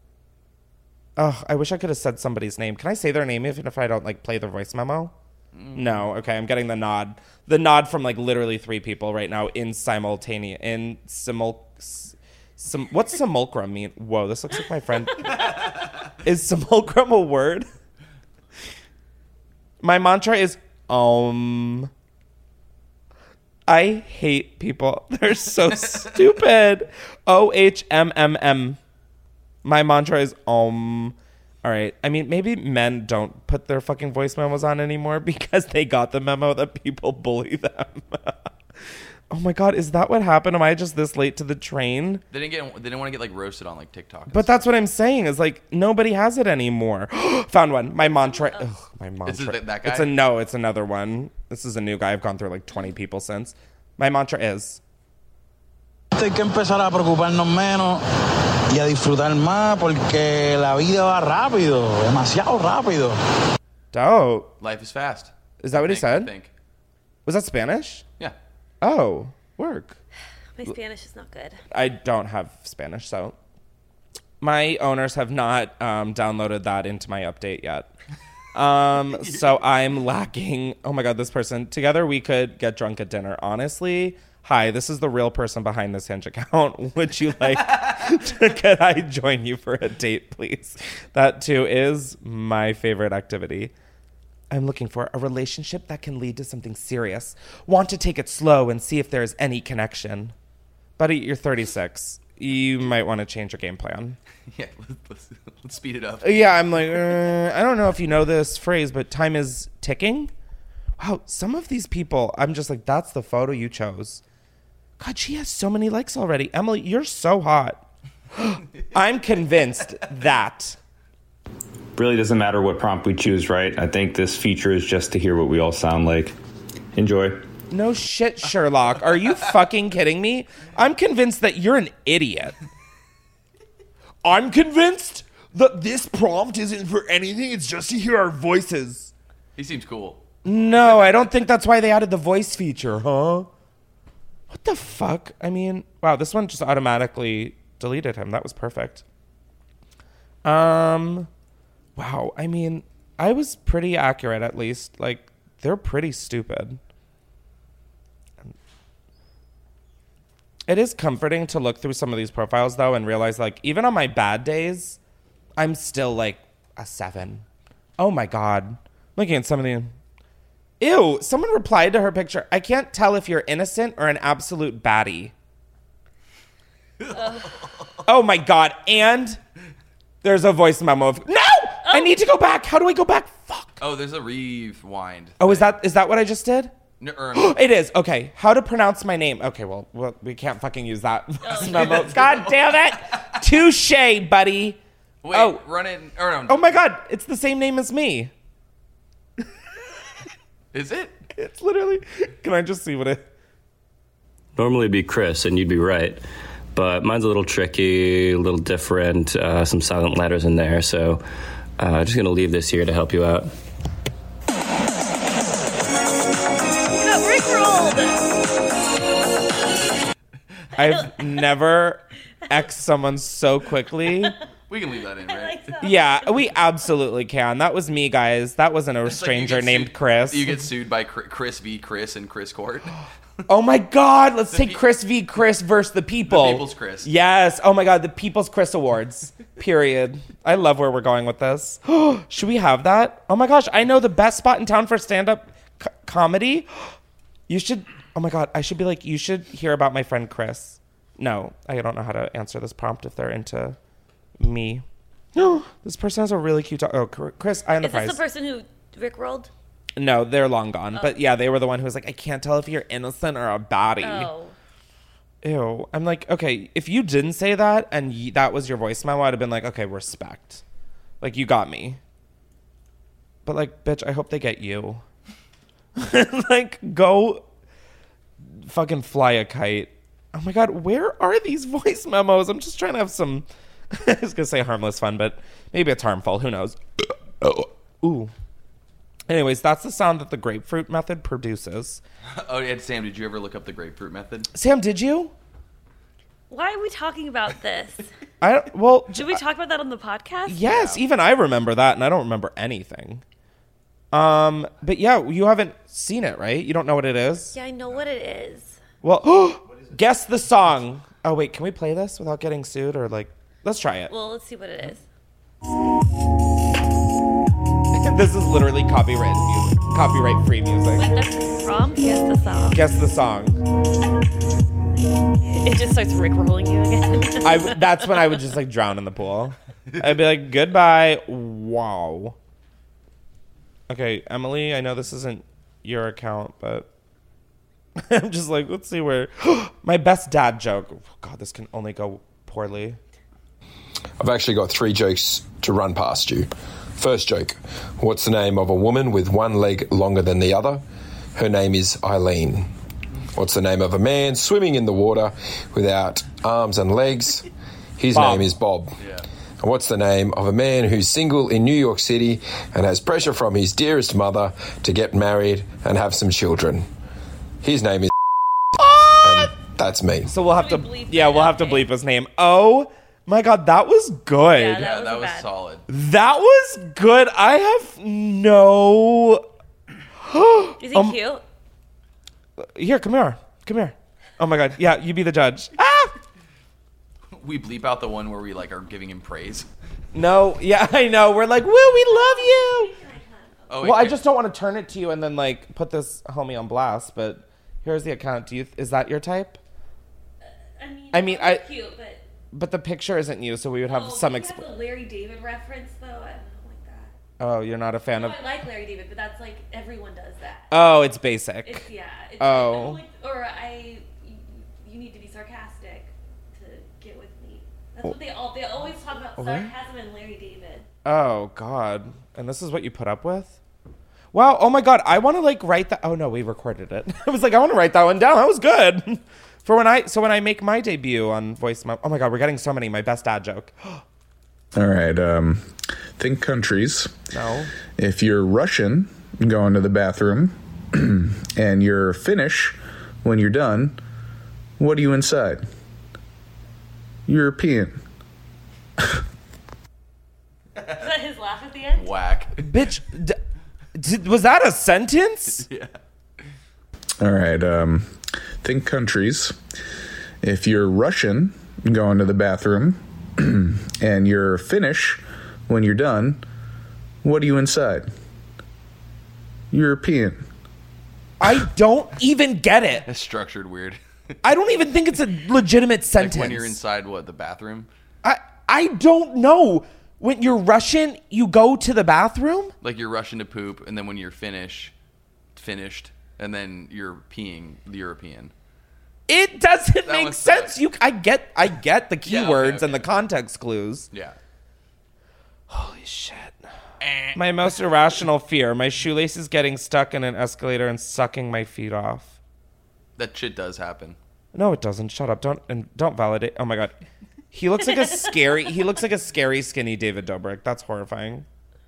Oh, I wish I could have said somebody's name. Can I say their name even if I don't like play their voice memo? Mm. No. Okay, I'm getting the nod. The nod from like literally three people right now in simultaneous in simul. Sim, what's simulacrum mean? Whoa, this looks like my friend. Is simulacrum a word? My mantra is um. I hate people. They're so stupid. O H M M M. My mantra is um. All right. I mean, maybe men don't put their fucking voice memos on anymore because they got the memo that people bully them. Oh my God, is that what happened? Am I just this late to the train? They didn't get. They didn't want to get like roasted on like TikTok. But that's what I'm saying is like nobody has it anymore. Found one. My mantra. Ugh, my mantra. Is it that guy? It's a no. It's another one. This is a new guy. I've gone through like twenty people since. My mantra is. Hay que empezar a preocuparnos menos y a disfrutar más porque la vida va rápido, demasiado rápido. Dope. Life is fast. Is that I what think, he said? I think. Was that Spanish? Yeah. Oh, work. My Spanish is not good. I don't have Spanish, so my owners have not um, downloaded that into my update yet. Um, so I'm lacking. Oh my God, this person. Together we could get drunk at dinner. Honestly, hi, this is the real person behind this Hinge account. Would you like to, could I join you for a date, please? That too is my favorite activity. I'm looking for a relationship that can lead to something serious. Want to take it slow and see if there's any connection. Buddy, you're thirty-six. You might want to change your game plan. Yeah, let's, let's speed it up. Yeah, I'm like, uh, I don't know if you know this phrase, but time is ticking. Wow, some of these people, I'm just like, that's the photo you chose. God, she has so many likes already. Emily, you're so hot. I'm convinced that... Really doesn't matter what prompt we choose, right? I think this feature is just to hear what we all sound like. Enjoy. No shit, Sherlock. Are you fucking kidding me? I'm convinced that you're an idiot. I'm convinced that this prompt isn't for anything. It's just to hear our voices. He seems cool. No, I don't think that's why they added the voice feature, huh? What the fuck? I mean, wow, this one just automatically deleted him. That was perfect. Um... Wow, I mean, I was pretty accurate at least. Like, they're pretty stupid. It is comforting to look through some of these profiles, though, and realize, like, even on my bad days, I'm still, like, a seven. Oh, my God. Looking at some of the... Ew, someone replied to her picture. I can't tell if you're innocent or an absolute baddie. Oh, my God. And there's a voice memo of... No! I need to go back. How do I go back? Fuck. Oh, there's a rewind. Oh, is that is that what I just did? No, or no. It is. Okay. How to pronounce my name. Okay, well, well we can't fucking use that. Oh, memo. God damn it. Touche, buddy. Wait, oh. run it. Or no. Oh, my God. It's the same name as me. Is it? It's literally... Can I just see what it... Normally it'd be Chris, and you'd be right. But mine's a little tricky, a little different, uh, some silent letters in there, so... I'm uh, just going to leave this here to help you out. Got rickrolled! I've never X'd someone so quickly. We can leave that in, right? Like Yeah, we absolutely can. That was me, guys. That wasn't a It's stranger like named sued, Chris. You get sued by Chris v. Chris in Chris Court. Oh my God, let's The take pe- Chris v. Chris versus the people. The People's Chris. Yes. Oh my God, the People's Chris Awards. Period. I love where we're going with this. Should we have that? Oh my gosh, I know the best spot in town for stand-up c- comedy. You should, oh my God, I should be like, you should hear about my friend Chris. No, I don't know how to answer this prompt if they're into me. No, this person has a really cute dog. Oh, Chris, I on the Is prize. this the person who rickrolled? No, they're long gone. Oh. But yeah, they were the one who was like, I can't tell if you're innocent or a baddie. Oh. Ew. I'm like, okay, if you didn't say that and y- that was your voice memo, I'd have been like, okay, respect. Like, you got me. But like, bitch, I hope they get you. Like, go fucking fly a kite. Oh my God, where are these voice memos? I'm just trying to have some, I was going to say harmless fun, but maybe it's harmful. Who knows? Ooh. Anyways, that's the sound that the grapefruit method produces. Oh, yeah, Sam, did you ever look up the grapefruit method? Sam, did you? Why are we talking about this? I don't, well, Should we talk about that on the podcast? yes, yeah. Even I remember that, and I don't remember anything. Um, but yeah, you haven't seen it, right? You don't know what it is? Yeah, I know what it is. Well, guess the song. Oh, wait, can we play this without getting sued? Or like, let's try it. Well, let's see what it is. This is literally copyright music, copyright-free music. Wait, that's the prompt? Guess the song. Guess the song. It just starts rickrolling you again. I, that's when I would just like drown in the pool. I'd be like, goodbye. Wow. Okay, Emily, I know this isn't your account, but I'm just like, let's see where my best dad joke. Oh, God, this can only go poorly. I've actually got three jokes to run past you. First joke. What's the name of a woman with one leg longer than the other? Her name is Eileen. What's the name of a man swimming in the water without arms and legs? His Bob. name is Bob. Yeah. And what's the name of a man who's single in New York City and has pressure from his dearest mother to get married and have some children? His name is and that's me. So we'll have to, yeah, we'll have to bleep his name. Oh my God, that was good. Yeah, that yeah, was, that was solid. That was good. I have no. Is he um, cute? Here, come here, come here. Oh my God, yeah, you be the judge. Ah! We bleep out the one where we like are giving him praise. No, yeah, I know. We're like, woo, we love you. Oh, well, I just don't want to turn it to you and then like put this homie on blast. But here's the account. Do you? Is that your type? Uh, I mean, I mean, I. Cute, but. But the picture isn't you, so we would have oh, some. Exp- the Larry David reference, though. I don't like that. Oh, you're not a fan no, of. I like Larry David, but that's like everyone does that. Oh, it's basic. It's, yeah. It's oh. Like, or I. You, you need to be sarcastic to get with me. That's what they all. They always talk about sarcasm and Larry David. Oh God! And this is what you put up with? Wow! Oh my God! I want to like write that. Oh no, we recorded it. I was like, I want to write that one down. That was good. For when I so when I make my debut on Voice Mom. Oh my God, we're getting so many. My best dad joke. All right. Um, think countries. No. If you're Russian, go into the bathroom, and you're Finnish when you're done, what are you inside? European. Is that his laugh at the end? Whack. Bitch, d- d- was that a sentence? Yeah. All right. Um, think countries. If you're Russian, go into the bathroom, and you're Finnish when you're done, what are you inside? European. I don't even get it. It's structured weird. I don't even think it's a legitimate sentence. Like when you're inside, what, the bathroom? I I don't know. When you're Russian, you go to the bathroom? Like you're Russian to poop, and then when you're Finnish, finished, and then you're peeing the European. It doesn't that make sense. Sick. You, I get, I get the keywords yeah, okay, okay. and the context clues. Yeah. Holy shit. My most irrational fear: my shoelace is getting stuck in an escalator and sucking my feet off. That shit does happen. No, it doesn't. Shut up. Don't and don't validate. Oh my God. He looks like a scary. He looks like a scary, skinny David Dobrik. That's horrifying.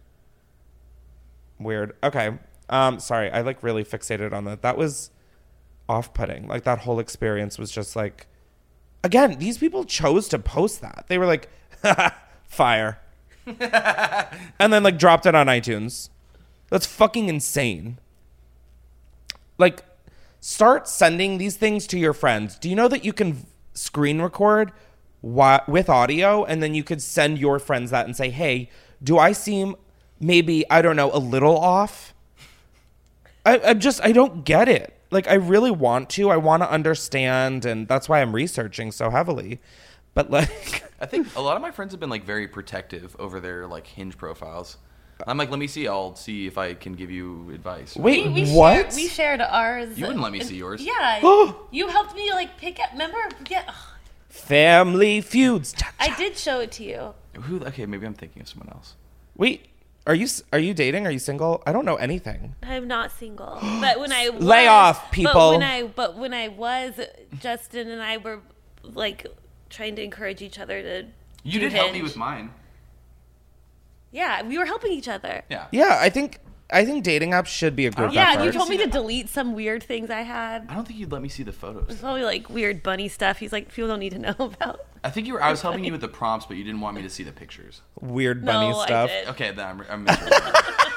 Weird. Okay. Um. Sorry. I like really fixated on that. That was off-putting. Like that whole experience was just like. Again, these people chose to post that. They were like, fire, and then like dropped it on iTunes. That's fucking insane. Like, start sending these things to your friends. Do you know that you can screen record with audio, and then you could send your friends that and say, hey, do I seem maybe, I don't know, a little off? I, I'm just, I don't get it. Like, I really want to. I want to understand, and that's why I'm researching so heavily. But, like... I think a lot of my friends have been, like, very protective over their, like, Hinge profiles. I'm like, let me see. I'll see if I can give you advice. Wait, we, we what? Shared, we shared ours. You wouldn't let me see yours. Yeah. You helped me, like, pick up... Remember? Yeah. Family Feuds. I did show it to you. Who? Okay, maybe I'm thinking of someone else. Wait, are you are you dating? Are you single? I don't know anything. I'm not single. But when I was, lay off, people. But when I but when I was, Justin and I were like trying to encourage each other to. You did Hinge. help me with mine. Yeah, we were helping each other. Yeah. Yeah, I think. I think dating apps should be a group yeah, effort. you told me to delete some weird things I had. I don't think you'd let me see the photos. It's probably like weird bunny stuff. He's like, people don't need to know about. I think you were. I was helping you with the prompts, but you didn't want me to see the pictures. Weird bunny no, stuff. I did. Okay, then I'm. I'm miserable.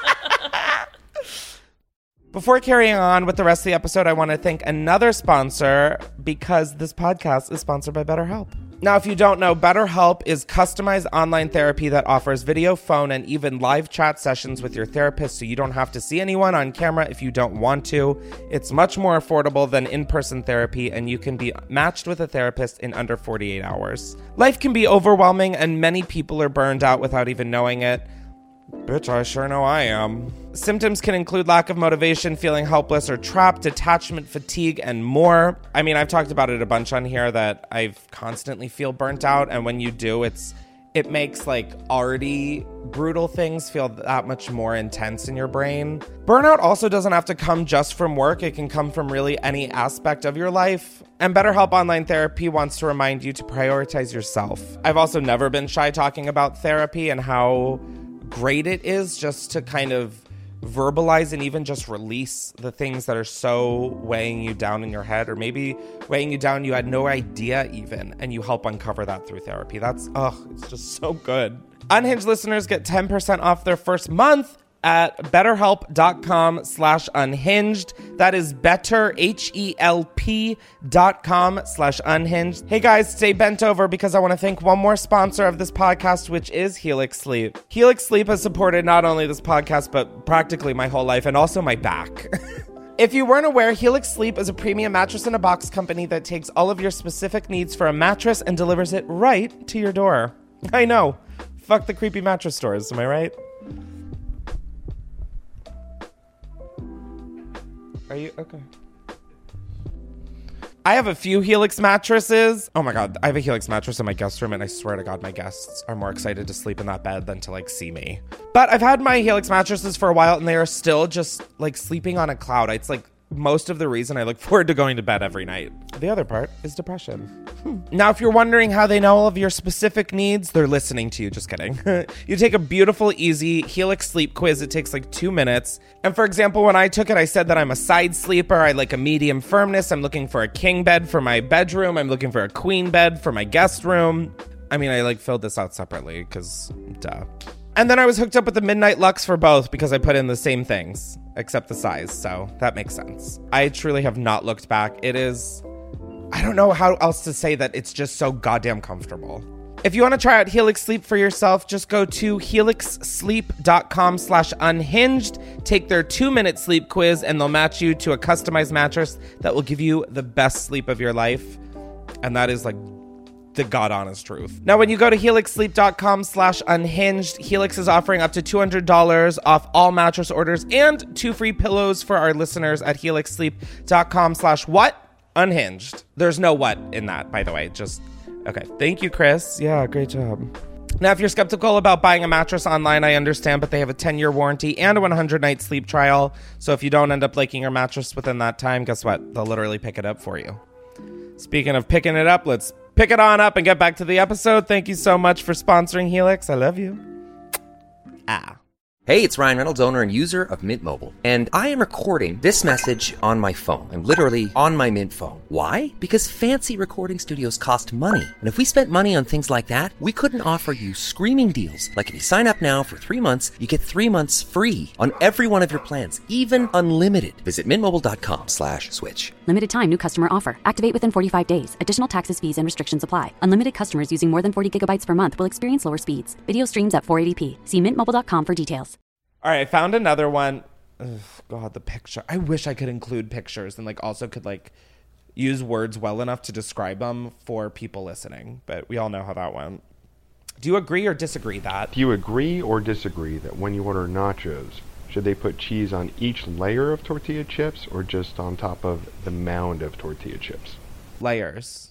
Before carrying on with the rest of the episode, I want to thank another sponsor because this podcast is sponsored by BetterHelp. Now, if you don't know, BetterHelp is customized online therapy that offers video, phone, and even live chat sessions with your therapist, so you don't have to see anyone on camera if you don't want to. It's much more affordable than in-person therapy, and you can be matched with a therapist in under forty-eight hours. Life can be overwhelming, and many people are burned out without even knowing it. Bitch, I sure know I am. Symptoms can include lack of motivation, feeling helpless or trapped, attachment fatigue, and more. I mean, I've talked about it a bunch on here that I constantly feel burnt out, and when you do, it's it makes like already brutal things feel that much more intense in your brain. Burnout also doesn't have to come just from work. It can come from really any aspect of your life. And BetterHelp Online Therapy wants to remind you to prioritize yourself. I've also never been shy talking about therapy and how great it is just to kind of verbalize and even just release the things that are so weighing you down in your head, or maybe weighing you down you had no idea even, and you help uncover that through therapy. That's, ugh, it's just so good. Unhinged listeners get ten percent off their first month at betterhelp.com slash unhinged. That is better, H E L P dot com slash unhinged. Hey guys, stay bent over because I want to thank one more sponsor of this podcast, which is Helix Sleep. Helix Sleep has supported not only this podcast, but practically my whole life and also my back. If you weren't aware, Helix Sleep is a premium mattress in a box company that takes all of your specific needs for a mattress and delivers it right to your door. I know. Fuck the creepy mattress stores, am I right? Are you okay? I have a few Helix mattresses. Oh my God, I have a Helix mattress in my guest room, and I swear to God, my guests are more excited to sleep in that bed than to like see me. But I've had my Helix mattresses for a while, and they are still just like sleeping on a cloud. It's like most of the reason I look forward to going to bed every night. The other part is depression. Hmm. Now, if you're wondering how they know all of your specific needs, they're listening to you. Just kidding. You take a beautiful, easy Helix sleep quiz. It takes like two minutes. And for example, when I took it, I said that I'm a side sleeper. I like a medium firmness. I'm looking for a king bed for my bedroom. I'm looking for a queen bed for my guest room. I mean, I like filled this out separately because duh. And then I was hooked up with the Midnight Lux for both because I put in the same things, except the size, so that makes sense. I truly have not looked back. It is, I don't know how else to say that it's just so goddamn comfortable. If you want to try out Helix Sleep for yourself, just go to helixsleep.com slash unhinged, take their two-minute sleep quiz, and they'll match you to a customized mattress that will give you the best sleep of your life. And that is like the God honest truth. Now, when you go to helixsleep.com slash unhinged, Helix is offering up to two hundred dollars off all mattress orders and two free pillows for our listeners at helixsleep.com slash what? Unhinged. There's no what in that, by the way. Just, okay. Thank you, Chris. Yeah, great job. Now, if you're skeptical about buying a mattress online, I understand, but they have a ten-year warranty and a one hundred night sleep trial. So if you don't end up liking your mattress within that time, guess what? They'll literally pick it up for you. Speaking of picking it up, let's pick it on up and get back to the episode. Thank you so much for sponsoring Helix. I love you. Ah. Hey, it's Ryan Reynolds, owner and user of Mint Mobile. And I am recording this message on my phone. I'm literally on my Mint phone. Why? Because fancy recording studios cost money. And if we spent money on things like that, we couldn't offer you screaming deals. Like if you sign up now for three months, you get three months free on every one of your plans, even unlimited. Visit mintmobile.com slash switch. Limited time new customer offer. Activate within forty-five days. Additional taxes, fees, and restrictions apply. Unlimited customers using more than forty gigabytes per month will experience lower speeds. Video streams at four eighty p. See mint mobile dot com for details. All right, I found another one. Ugh, God, the picture. I wish I could include pictures and like also could like use words well enough to describe them for people listening. But we all know how that went. Do you agree or disagree that? Do you agree or disagree that when you order nachos, should they put cheese on each layer of tortilla chips or just on top of the mound of tortilla chips? Layers.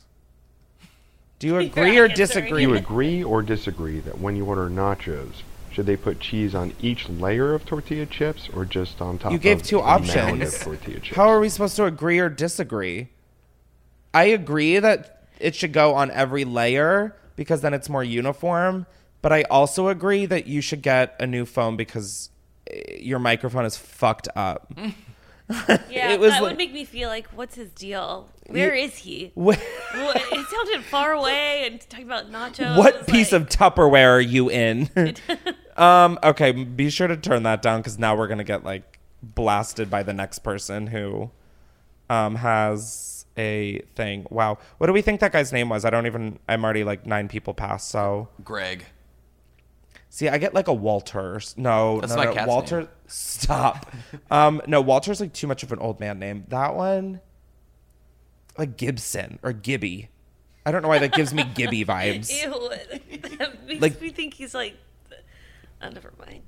Do you agree or disagree? Do you agree or disagree that when you order nachos, should they put cheese on each layer of tortilla chips or just on top of the mound of tortilla chips? You gave two options. How are we supposed to agree or disagree? I agree that it should go on every layer because then it's more uniform. But I also agree that you should get a new phone because your microphone is fucked up. Yeah, it was that like, would make me feel like, what's his deal? Where you, is he? Wh- well, it sounded far away and talking about nachos. What piece like... of Tupperware are you in? um, okay, be sure to turn that down because now we're going to get like blasted by the next person who um, has a thing. Wow. What do we think that guy's name was? I don't even, I'm already like nine people past, so. Greg. See, I get like a Walter. No, That's no, my no. cat's Walter. name. Stop. um, no, Walter's like too much of an old man name. That one, like Gibson or Gibby. I don't know why that gives me Gibby vibes. Ew. That makes Like- me think he's like Oh, never mind.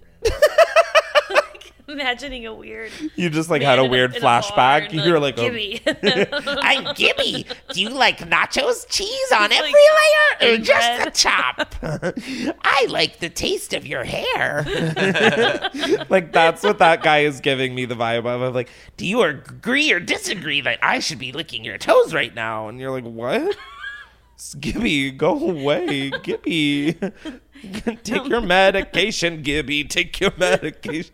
Imagining a weird. You just like man had a in weird in bar flashback. and, You were like, like, Gibby. oh. I'm Gibby. Do you like nachos, cheese on It's every like layer, or in just bread. the top? I like the taste of your hair. Like that's what that guy is giving me the vibe of. Of like, do you agree or disagree that I should be licking your toes right now? And you're like, what? Gibby, go away, Gibby. Take your medication, Gibby. Take your medication.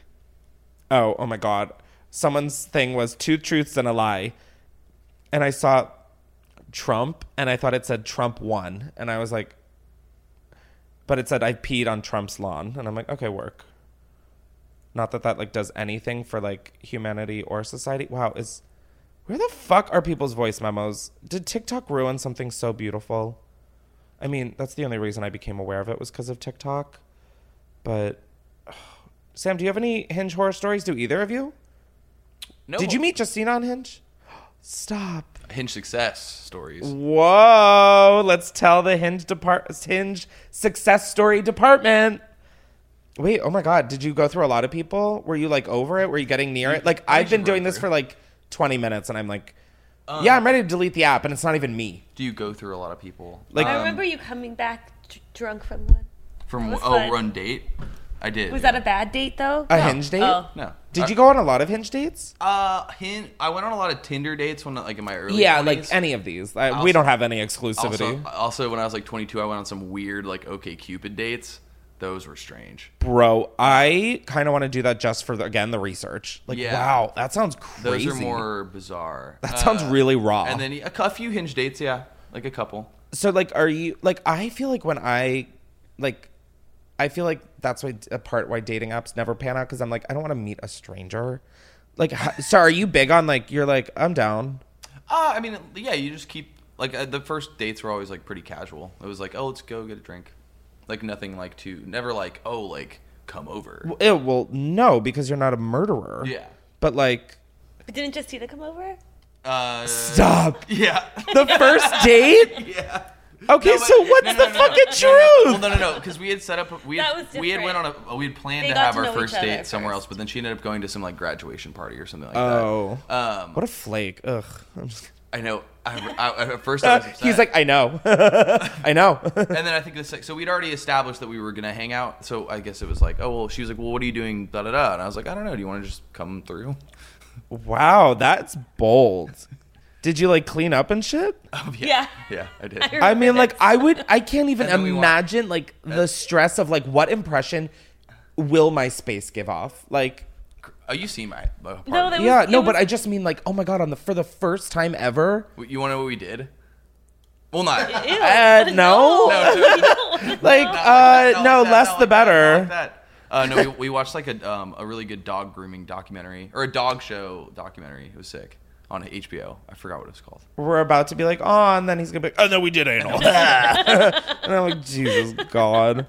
Oh, oh my God. Someone's thing was two truths and a lie. And I saw Trump, and I thought it said Trump won. And I was like, but it said I peed on Trump's lawn. And I'm like, okay, work. Not that that like does anything for like humanity or society. Wow, is where the fuck are people's voice memos? Did TikTok ruin something so beautiful? I mean, that's the only reason I became aware of it was because of TikTok. But oh. Sam, do you have any Hinge horror stories? Do either of you? No. Did you meet Justina on Hinge? Stop. Hinge success stories. Whoa. Let's tell the Hinge depart Hinge success story department. Wait, oh my God. Did you go through a lot of people? Were you like over it? Were you getting near it? Like I've been doing this for like twenty minutes and I'm like, um, yeah, I'm ready to delete the app and it's not even me. Do you go through a lot of people? Like I remember you coming back d- drunk from one. From That was oh, fun. run date? I did. Was yeah. that a bad date though? A No. Hinge date? Oh. No. Did I- you go on a lot of Hinge dates? Uh, Hinge. I went on a lot of Tinder dates when, like, in my early Yeah, twenties. like any of these. I, Also- we don't have any exclusivity. Also, also, when I was like twenty-two, I went on some weird like OkCupid dates. Those were strange. Bro, I kind of want to do that just for, the, again, the research. Like, Yeah. wow, that sounds crazy. Those are more bizarre. That sounds really raw. And then a, cou- a few Hinge dates, yeah, like a couple. So, like, are you, like, I feel like when I, like, I feel like that's why a part why dating apps never pan out because I'm like, I don't want to meet a stranger. Like, how, so are you big on, like, you're like, I'm down? Uh, I mean, yeah, you just keep, like, uh, the first dates were always, like, pretty casual. It was like, oh, let's go get a drink. Like, nothing, like, too, never, like, oh, like, come over. Well, ew, well, no, because you're not a murderer. Yeah. But, like... But didn't Justina come over? Uh, Stop. Yeah. The first date? Yeah. Okay, No, but- so what's no, no, the no, no, fucking no, truth? No, well, no, no, no, because we had set up, we That had, was we had went on different. a, we had planned They to got have to our know first each other date somewhere first. else, but then she ended up going to some like graduation party or something like Oh. that. Um, What a flake. Ugh. I'm just... I know. I, I, at first I was upset. He's like, I know. I know. And then I think this, so we'd already established that we were going to hang out. So I guess it was like, oh, well, she was like, well, what are you doing? Da, da, da. And I was like, I don't know. Do you want to just come through? Wow, that's bold. Did you like clean up and shit? Oh, yeah. Yeah. Yeah, I did. I mean, like, I would, I can't even And then we walked- imagine, like, the stress of, like, what impression will my space give off? Like, Oh, you see my apartment. No, that was, yeah, it no, was, but I just mean, like, oh my God, on the, for the first time ever. You want to know what we did? Well, not. Ew. Uh, no. No, no, Like, Not uh, like that, not no, like that, less not the like that, better. not like that. Uh, no, we, we watched like a um, a really good dog grooming documentary or a dog show documentary. It was sick on H B O. I forgot what it was called. We're about to be like, oh, and then he's gonna be like, oh no, we did anal. And I'm like, Jesus God.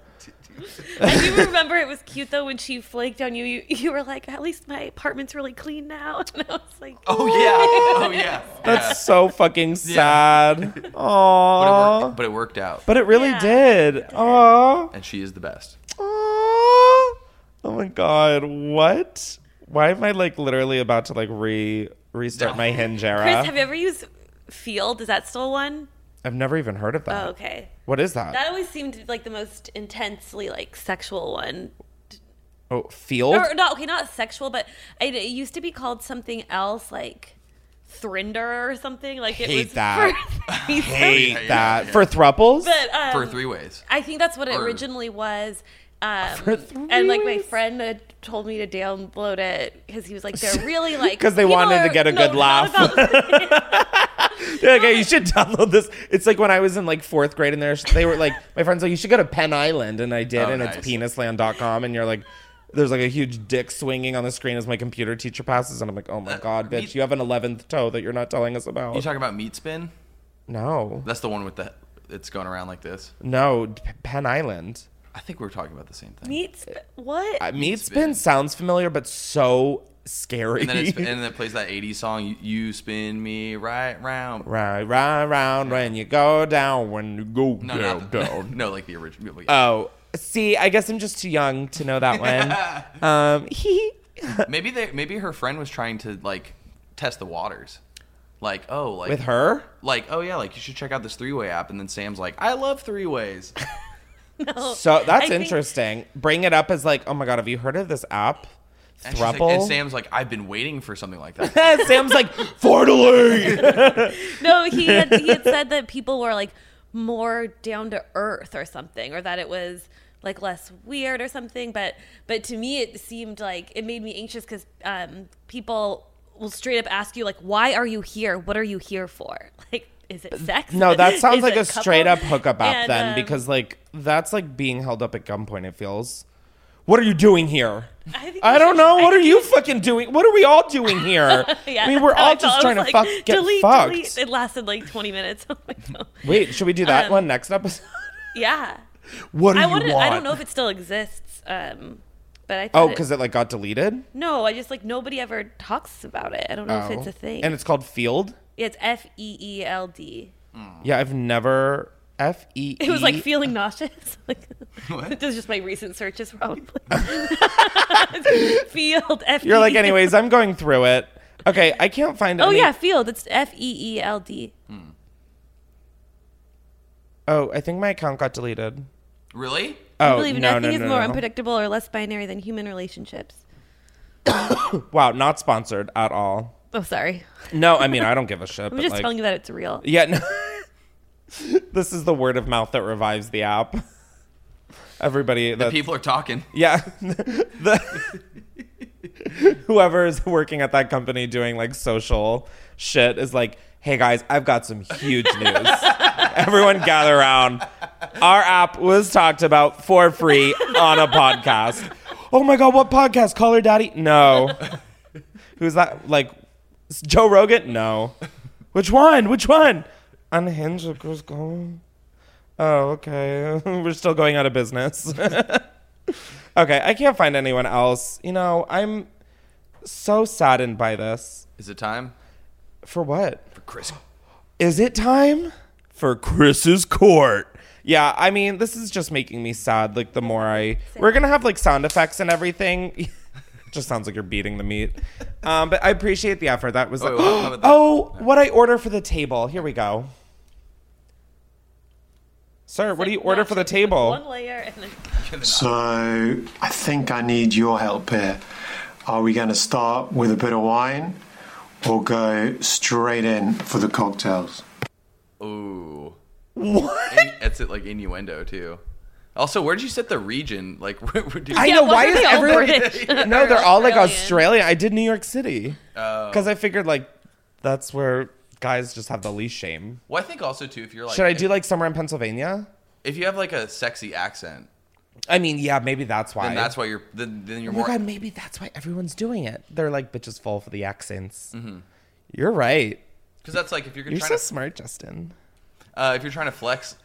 I do remember it was cute though when she flaked on you. You, you were like, at least my apartment's really clean now. And I was like, Oh yeah, oh yeah. That's yeah. so fucking sad. But it, Aww. worked, but it worked out. But it really Yeah. did. Aww. And she is the best. Aww. Oh my God. What? Why am I like literally about to like re restart my Hinge era? Chris, have you ever used Field? Is that still one? I've never even heard of that. Oh, okay. What is that? That always seemed like the most intensely like sexual one. Oh, Field? Or not okay, not sexual, but it, it used to be called something else, like Thrinder or something. Like it Hate was that. For, Hate Yeah, yeah, that. yeah. For thruples? but, um, For three ways. I think that's what it Or- originally was. Um, For three and like my ways? friend had told me to download it because he was like, they're really like 'Cause they people wanted to are- get a no, good not laugh. about- They're like, hey, you should download this. It's like when I was in like fourth grade and there, they were like, my friends like, you should go to Penn Island. And I did. Oh, and nice. it's penisland dot com. And you're like, there's like a huge dick swinging on the screen as my computer teacher passes. And I'm like, oh my God, bitch, meat- you have an eleventh toe that you're not telling us about. You talking about Meat Spin? No. That's the one with the it's going around like this. No, P- Penn Island. I think we were talking about the same thing. Meat sp- what? Uh, Meat Spin. Spin sounds familiar, but so scary. And then, it's, and then it plays that eighties song, you, you spin me right round. Right, right, round when you go down, when you go No, down, not, down. no, like the original. Yeah. Oh, See, I guess I'm just too young to know that one. um, he. maybe they, maybe her friend was trying to like test the waters. Like, oh, like with her? Like, oh yeah, like you should check out this three-way app. And then Sam's like, I love three-ways. No, so that's I interesting. Think... Bring it up as like, oh my God, have you heard of this app? And, Thruple? Like, and Sam's like, I've been waiting for something like that. Sam's like, finally. No, he had, he had said that people were like more down to earth or something, or that it was like less weird or something. But but to me, it seemed like it made me anxious because um, people will straight up ask you like, why are you here? What are you here for? Like, is it sex? No, that sounds Is like it a couple? straight up hookup app And, then, um, because like that's like being held up at gunpoint. It feels. What are you doing here? I, I don't know. What are you fucking doing? What are we all doing here? Yeah, I mean, we're that's how all I just felt. I trying to was fuck, like, get delete, fucked. delete. It lasted like twenty minutes on my phone. Wait, should we do that Um, one next episode? Yeah. What do I you wanted, want? I don't know if it still exists, um, but I thought Oh, it- because it like got deleted. No, I just like nobody ever talks about it. I don't know if it's Oh. a thing. And it's called Field. It's F E E L D. Yeah, I've never F E. It was like feeling nauseous. Like, this is just my recent searches, probably. Field. F E E L D. You're like, anyways, I'm going through it. Okay, I can't find. Oh any- yeah, Field. It's F E E L D. Oh, I think my account got deleted. Really? Oh, I believe no, nothing no, is no, more no. unpredictable or less binary than human relationships. Wow, not sponsored at all. Oh, sorry. No, I mean I don't give a shit. I'm but just like, telling you that it's real. Yeah, no. This is the word of mouth that revives the app. Everybody, The that's- people are talking. Yeah, the whoever is working at that company doing like social shit is like, hey guys, I've got some huge news. Everyone gather around. Our app was talked about for free on a podcast. Oh my God, what podcast? Call Her Daddy? No. Who's that? Like Joe Rogan? No. Which one? Which one? Unhinged. Look who's going. Oh, okay. We're still going out of business. Okay, I can't find anyone else. You know, I'm so saddened by this. Is it time? For what? For Chris. Is it time? For Chris's court. Yeah, I mean, this is just making me sad. Like, the more I... We're going to have, like, sound effects and everything. Just sounds like you're beating the meat. Um, but I appreciate the effort. That was... Oh, like, wait, what about that? oh, what I order for the table. Here we go. Sir, what do you order for the table? One layer and then... So, I think I need your help here. Are we going to start with a bit of wine or go straight in for the cocktails? Ooh. What? In, it's it like innuendo too. Also, where did you set the region? Like, where, where did I you... know, why is they all everyone... British? No, they're all like Australian. Australian. I did New York City. Oh. Because I figured, like, that's where guys just have the least shame. Well, I think also too, if you're like, Should I do, like, somewhere in Pennsylvania? if you have like a sexy accent, I mean, yeah, maybe that's why. then that's why you're then, then you're Oh my more. God, maybe that's why everyone's doing it. They're like bitches fall for the accents. Mm-hmm. You're right. Because that's like if you're, You're trying so to smart, Justin. uh, if you're trying to flex.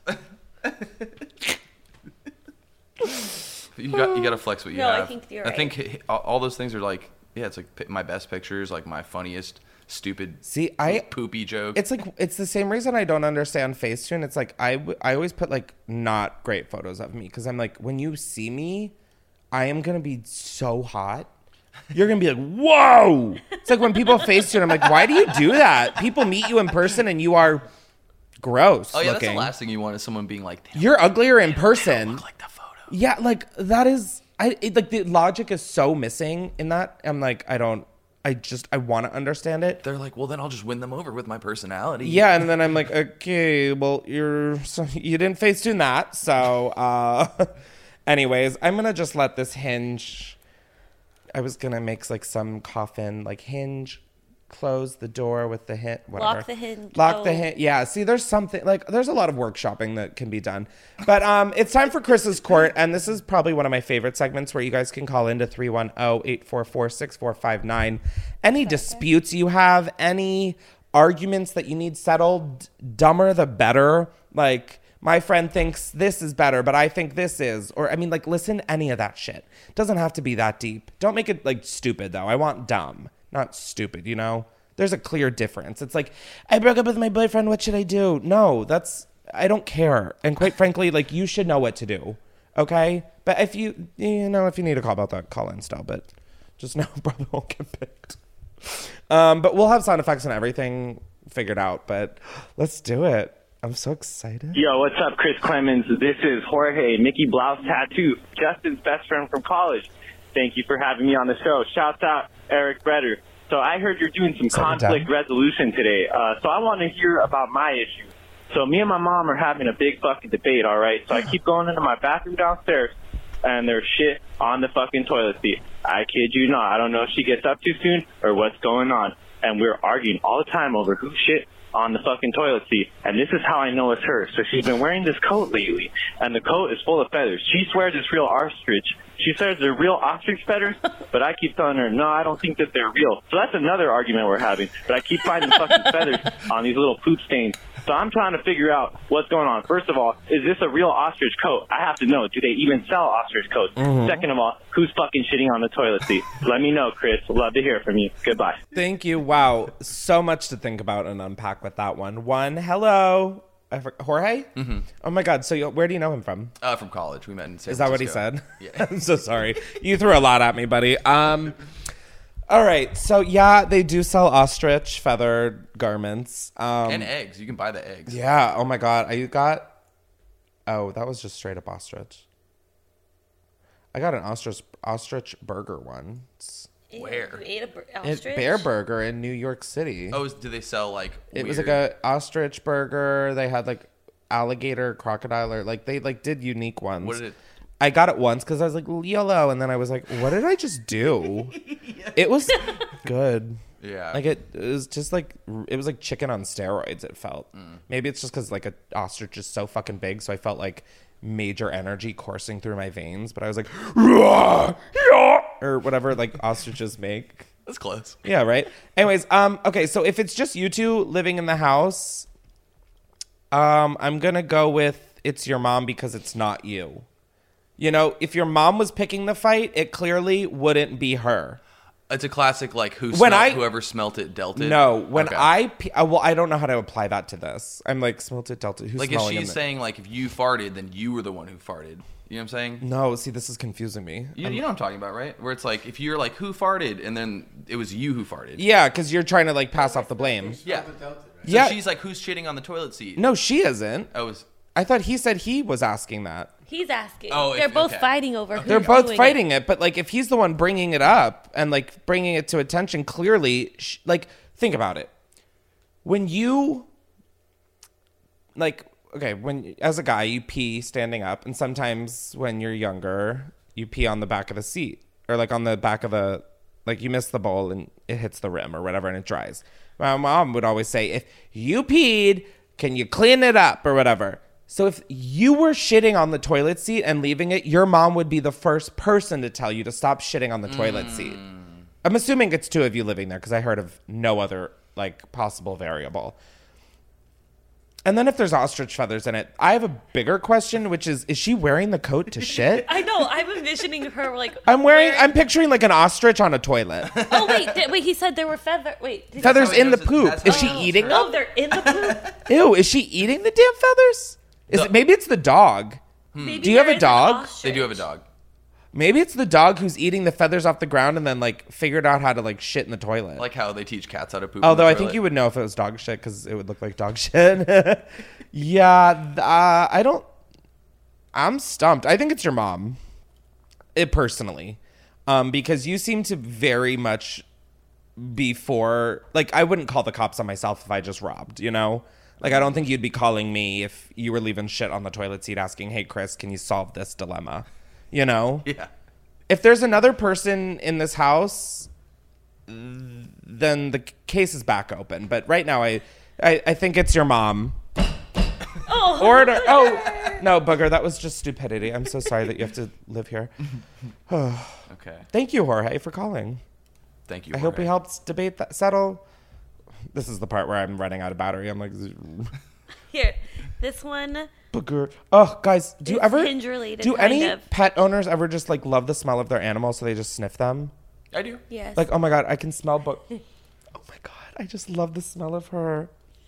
You got you got to flex what you No, I have. think you're I right. think all, all those things are like, yeah, it's like pi- my best pictures, like my funniest stupid See, I poopy joke. It's like it's the same reason I don't understand Facetune. It's like I, w- I always put like not great photos of me because I'm like, when you see me, I am gonna be so hot. You're gonna be like, whoa! It's like when people Facetune, I'm like, why do you do that? People meet you in person and you are gross. Oh yeah, looking. that's the last thing you want is someone being like, You're uglier in person. look like the photo. Yeah, like that is I it, like the logic is so missing in that. I'm like, I don't. I just I want to understand it. They're like, well, then I'll just win them over with my personality. Yeah, and then I'm like, okay, well, you're so, you didn't Facetune that, so. uh Anyways, I'm gonna just let this hinge. I was gonna make like some coffin, like hinge, close the door with the hint. Whatever. Lock the hinge. Lock the Oh. hinge. Yeah. See, there's something like there's a lot of workshopping that can be done, but um, it's time for Chris's court, and this is probably one of my favorite segments where you guys can call into three one zero, eight four four, six four five nine. Any disputes you have, any arguments that you need settled, dumber the better. Like, my friend thinks this is better, but I think this is. Or, I mean, like, listen to any of that shit. Doesn't have to be that deep. Don't make it, like, stupid, though. I want dumb, not stupid, you know? There's a clear difference. It's like, I broke up with my boyfriend. What should I do? No, that's, I don't care. And quite frankly, like, you should know what to do. Okay? But if you, you know, if you need to call about that, call in still. But just know probably won't get picked. Um, but we'll have sound effects and everything figured out. But let's do it. I'm so excited. Yo, what's up, Chris Clemens? This is Jorge, Mickey Blouse Tattoo, Justin's best friend from college. Thank you for having me on the show. Shouts out Eric Breder. So I heard you're doing some conflict resolution today. Uh, so I want to hear about my issue. So me and my mom are having a big fucking debate, all right? So I keep going into my bathroom downstairs, and there's shit on the fucking toilet seat. I kid you not. I don't know if she gets up too soon or what's going on. And we're arguing all the time over who shit on the fucking toilet seat. And this is how I know it's her. So she's been wearing this coat lately, and the coat is full of feathers. She swears it's real ostrich. She says they're real ostrich feathers, but I keep telling her, no, I don't think that they're real. So that's another argument we're having. But I keep finding fucking feathers on these little poop stains. So I'm trying to figure out what's going on. First of all, is this a real ostrich coat? I have to know. Do they even sell ostrich coats? Mhm. Second of all, who's fucking shitting on the toilet seat? Let me know, Chris. Love to hear from you. Goodbye. Thank you. Wow. So much to think about and unpack with that one. One, hello. I for- Jorge? Mhm. Oh my God. So you, where do you know him from? Uh, from college. We met in San Is that what he Francisco. said? Yeah. I'm so sorry. You threw a lot at me, buddy. Um, all right. So yeah, they do sell ostrich feathered garments. Um, And eggs. You can buy the eggs. Yeah. Oh my God. I got. Oh, that was just straight up ostrich. I got an ostrich ostrich burger once. Where? You ate a bur- At ostrich? Bear Burger in New York City. Oh, is- do they sell like It weird... was like a ostrich burger. They had like alligator, crocodile, or like they like did unique ones. What did it- I got it once because I was like YOLO, and then I was like, what did I just do? It was good. Yeah. Like it, it was just like it was like chicken on steroids. It felt. Mm. Maybe it's just because like a ostrich is so fucking big, so I felt like major energy coursing through my veins. But I was like, "Rah, yeah," or whatever like ostriches make. That's close. Yeah, right. Anyways, um, okay, so if it's just you two living in the house, um, I'm gonna go with it's your mom because it's not you. You know, if your mom was picking the fight, it clearly wouldn't be her. It's a classic, like, who When smelt, I- whoever smelt it dealt it. No, when Okay. I pe- uh, well, I don't know how to apply that to this. I'm like, smelt it, dealt it. Who's Like, is smelling she in it? saying, like, if you farted, then you were the one who farted? You know what I'm saying? No, see, this is confusing me. You, I'm- you know what I'm talking about, right? Where it's like, if you're like, who farted? And then it was you who farted. Yeah, because you're trying to like pass off the blame. Yeah. So Yeah. she's like, who's shitting on the toilet seat? No, she isn't. Oh, is... I thought he said he was asking that. He's asking. Oh, if- They're both okay. fighting over who's They're both doing fighting it. but like if he's the one bringing it up and like bringing it to attention, clearly, sh- like think about it. When you, like, okay, when as a guy you pee standing up, and sometimes when you're younger you pee on the back of the seat or like on the back of the, like you miss the bowl and it hits the rim or whatever and it dries. My mom would always say, if you peed, can you clean it up or whatever? So if you were shitting on the toilet seat and leaving it, your mom would be the first person to tell you to stop shitting on the toilet seat. I'm assuming it's two of you living there because I heard of no other like possible variable. And then if there's ostrich feathers in it, I have a bigger question, which is, is she wearing the coat to shit? I know. I'm envisioning her like. I'm wearing, I'm picturing like an ostrich on a toilet. Oh wait, did, wait. He said there were feather. Wait, did Feathers he- in the poop. Is she eating No, them? they're in the poop. Ew, is she eating the damn feathers? Is it, maybe it's the dog. Maybe Do you have there a is an dog? ostrich. They do have a dog. Maybe it's the dog who's eating the feathers off the ground and then like figured out how to like shit in the toilet. Like how they teach cats how to poop. Although in the I think toilet. you would know if it was dog shit because it would look like dog shit. Yeah, th- uh, I don't. I'm stumped. I think it's your mom. It personally, um, because you seem to very much before. Like I wouldn't call the cops on myself if I just robbed. You know, like I don't think you'd be calling me if you were leaving shit on the toilet seat, asking, "Hey, Chris, can you solve this dilemma?" You know. Yeah. If there's another person in this house, then the case is back open. But right now, I, I, I think it's your mom. Oh. Order. Oh, no, Booger. That was just stupidity. I'm so sorry that you have to live here. Okay. Thank you, Jorge, for calling. Thank you, I hope Jorge. we helped debate that settle. This is the part where I'm running out of battery. I'm like, Here, this one. Booger. Oh, guys, do you It's ever hinge related, do kind any of. pet owners ever just like love the smell of their animal, so they just sniff them? I do. Yes. Like, oh my god, I can smell Book. Oh my god, I just love the smell of her.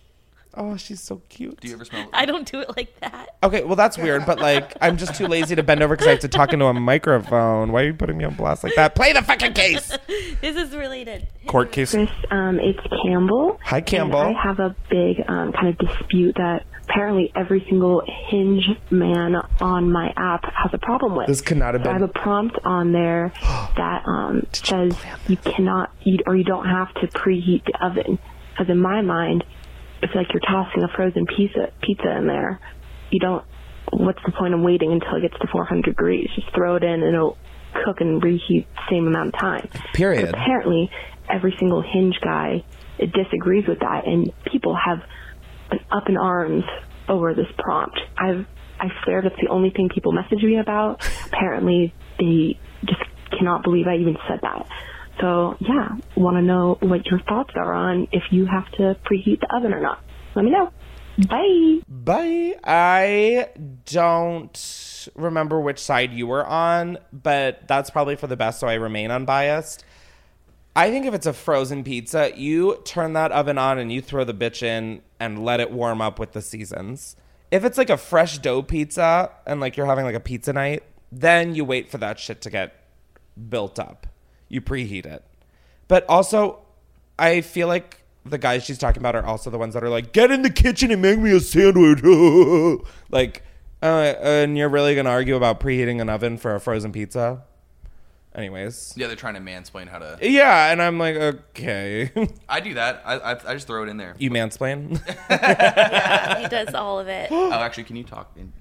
Oh, she's so cute. Do you ever smell? I don't do it like that. Okay, well that's weird, but like I'm just too lazy to bend over because I have to talk into a microphone. Why are you putting me on blast like that? Play the fucking case. This is related. Court case. Chris, um, it's Campbell. Hi, Campbell. And I have a big um, kind of dispute that apparently every single Hinge man on my app has a problem with. This could not have So I been. have a prompt on there that um, says you cannot eat or you don't have to preheat the oven. Because in my mind, it's like you're tossing a frozen pizza pizza in there. You don't. What's the point of waiting until it gets to four hundred degrees? Just throw it in and it'll cook and reheat the same amount of time. Period. But apparently, every single Hinge guy disagrees with that, and people have been up in arms over this prompt. I've I swear that's the only thing people message me about. Apparently, they just cannot believe I even said that. So, yeah, want to know what your thoughts are on if you have to preheat the oven or not. Let me know. Bye. Bye. I don't remember which side you were on, but that's probably for the best, so I remain unbiased. I think if it's a frozen pizza, you turn that oven on and you throw the bitch in and let it warm up with the seasons. If it's like a fresh dough pizza and like you're having like a pizza night, then you wait for that shit to get built up. You preheat it. But also, I feel like the guys she's talking about are also the ones that are like, get in the kitchen and make me a sandwich. Like, uh, and you're really going to argue about preheating an oven for a frozen pizza? Anyways. Yeah, they're trying to mansplain how to... Yeah, and I'm like, okay. I do that. I, I I just throw it in there. You mansplain? Yeah, he does all of it. Oh, actually, can you talk? In-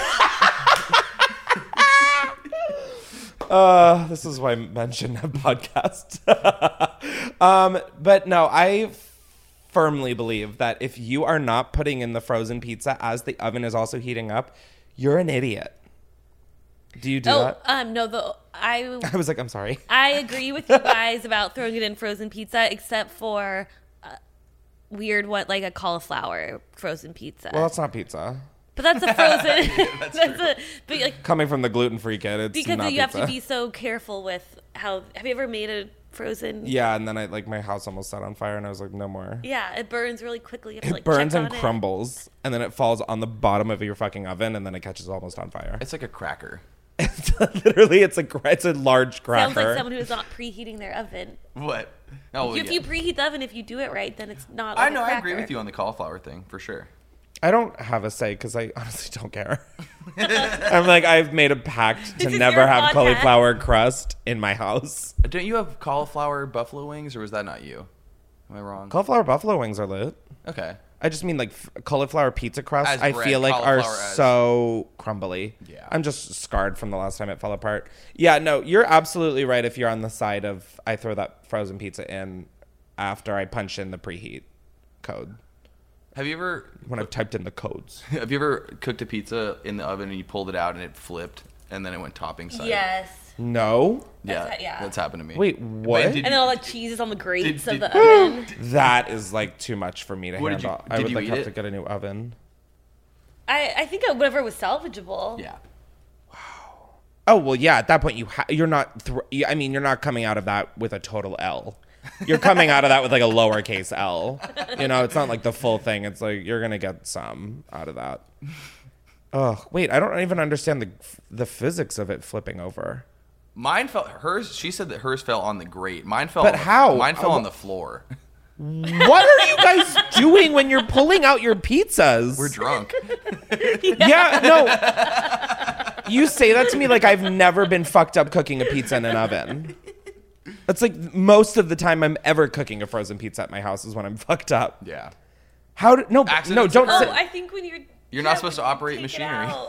Uh, this is why men shouldn't have podcasts. um, but no, I firmly believe that if you are not putting in the frozen pizza as the oven is also heating up, you're an idiot. Do you do oh, that? um, no, the I. I was like, I'm sorry. I agree with you guys about throwing it in frozen pizza, except for uh, weird what like a cauliflower frozen pizza. Well, it's not pizza. But that's a frozen. That's that's a. But like Coming from the gluten-free kid, it's because not you pizza. have to be so careful with how. Have you ever made a frozen? Yeah, and then I like my house almost set on fire, and I was like, no more. Yeah, it burns really quickly. You have to, It like, burns check and on crumbles, and then it falls on the bottom of your fucking oven, and then it catches almost on fire. It's like a cracker. Literally, it's a it's a large It. cracker. Sounds like someone who's not preheating their oven. What? Oh, if yeah. you preheat the oven, if you do it right, then it's not. Like I know. a I agree cracker. with you on the cauliflower thing for sure. I don't have a say because I honestly don't care. I'm like, I've made a pact to This is never your have podcast. cauliflower crust in my house. Don't you have cauliflower buffalo wings, or was that not you? Am I wrong? Cauliflower buffalo wings are lit. Okay. I just mean like f- cauliflower pizza crust. As I bread, feel like are cauliflower as- so crumbly. Yeah. I'm just scarred from the last time it fell apart. Yeah, no, you're absolutely right if you're on the side of I throw that frozen pizza in after I punch in the preheat code. Have you ever when I've typed in the codes? Have you ever cooked a pizza in the oven and you pulled it out and it flipped and then it went topping side? Yes. No. Yeah, That's ha- yeah. that's happened to me. Wait, what? But did And then all the cheese is on the grates Did- of did- the oven. That is like too much for me to What did handle. you- I did would you like eat have it? to get a new oven. I, I think whatever was salvageable. Yeah. Oh well, yeah. At that point, you ha- you're not. Th- I mean, you're not coming out of that with a total L. You're coming out of that with like a lowercase L. You know, it's not like the full thing. It's like you're gonna get some out of that. Oh wait, I don't even understand the the physics of it flipping over. Mine fell. Hers. She said that hers fell on the grate. Mine fell. But on the, how? Mine fell Uh, on the floor. What are you guys doing when you're pulling out your pizzas? We're drunk. Yeah, no. You say that to me like I've never been fucked up cooking a pizza in an oven. That's like most of the time I'm ever cooking a frozen pizza at my house is when I'm fucked up. Yeah. How do, no, no, Accidents don't Oh, say. I think when you're You're not supposed to operate take it machinery. out.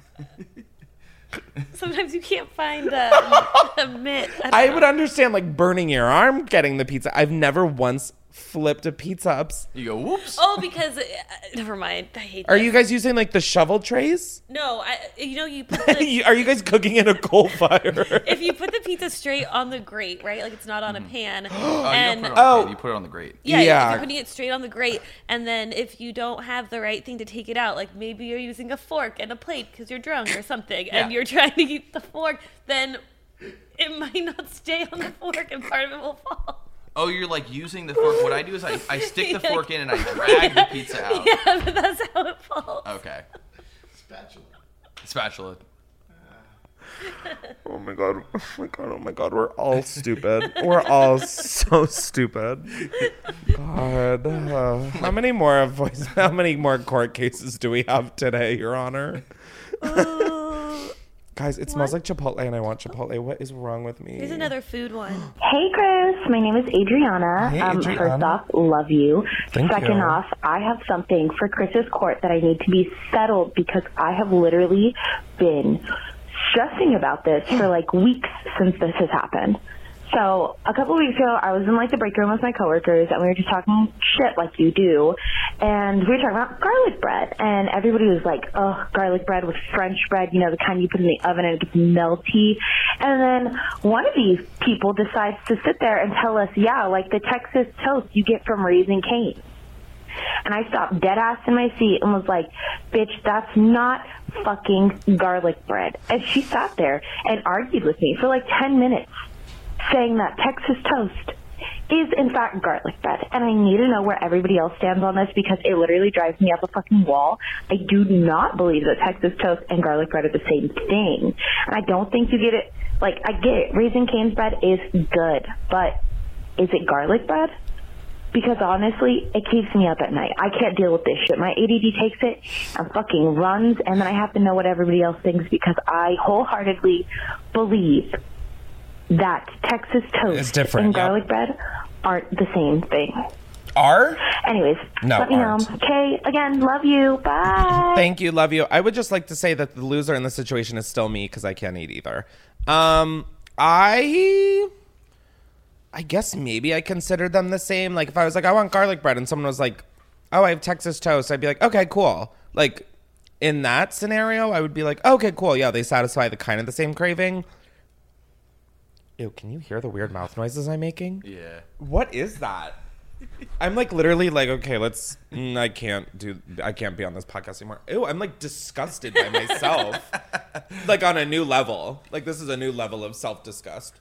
Sometimes you can't find a, a mitt. I, don't I know. would understand like burning your arm getting the pizza. I've never once flipped a pizza up. You go whoops. Oh, because uh, never mind. I hate. Are this. you guys using like the shovel trays? No, I. You know you put the, You- Are you guys cooking in a coal fire? if you put the pizza straight on the grate, right? Like it's not on a pan. Oh, and you don't put it on the pan, you put it on the grate. Yeah, Yeah. if you're putting it straight on the grate, and then if you don't have the right thing to take it out, like maybe you're using a fork and a plate because you're drunk or something, and Yeah. you're trying to eat the fork, then it might not stay on the fork and part of it will fall. Oh, you're like using the fork. What I do is I, I stick the fork in and I drag the pizza out. Yeah, but that's how it falls. Okay. Spatula. Spatula. Oh my god. Oh my god. Oh my god. We're all stupid. We're all so stupid. God. Uh, how many more voice how many more court cases do we have today, Your Honor? Guys, it smells like Chipotle and I want Chipotle. What is wrong with me? Here's another food one. Hey, Chris. My name is Adriana. Hey, um, Adriana. First off, love you. Thank Second you. off, I have something for Chris's court that I need to be settled because I have literally been stressing about this for like weeks since this has happened. So a couple of weeks ago, I was in like the break room with my coworkers, and we were just talking shit like you do, and we were talking about garlic bread, and everybody was like, "Oh, garlic bread with French bread, you know, the kind you put in the oven and it gets melty." And then one of these people decides to sit there and tell us, "Yeah, like the Texas toast you get from Raising Cane's." And I stopped dead ass in my seat and was like, "Bitch, that's not fucking garlic bread." And she sat there and argued with me for like ten minutes. Saying that Texas toast is in fact garlic bread. And I need to know where everybody else stands on this because it literally drives me up a fucking wall. I do not believe that Texas toast and garlic bread are the same thing. And I don't think you get it, like, I get it. Raising Cane's bread is good, but is it garlic bread? Because honestly, it keeps me up at night. I can't deal with this shit. My A D D takes it and fucking runs, and then I have to know what everybody else thinks because I wholeheartedly believe that Texas toast It's different, and yep. garlic bread aren't the same thing. Are? Anyways, No, let me aren't. know. Okay, again, love you. Bye. Thank you, love you. I would just like to say that the loser in this situation is still me because I can't eat either. Um, I, I guess maybe I considered them the same. Like if I was like, I want garlic bread, and someone was like, oh, I have Texas toast, I'd be like, okay, cool. Like in that scenario, I would be like, okay, cool. Yeah, they satisfy the kind of the same craving. Ew, can you hear the weird mouth noises I'm making? Yeah. What is that? I'm like literally like, okay, let's, mm, I can't do, I can't be on this podcast anymore. Ew, I'm like disgusted by myself. Like on a new level. Like this is a new level of self-disgust.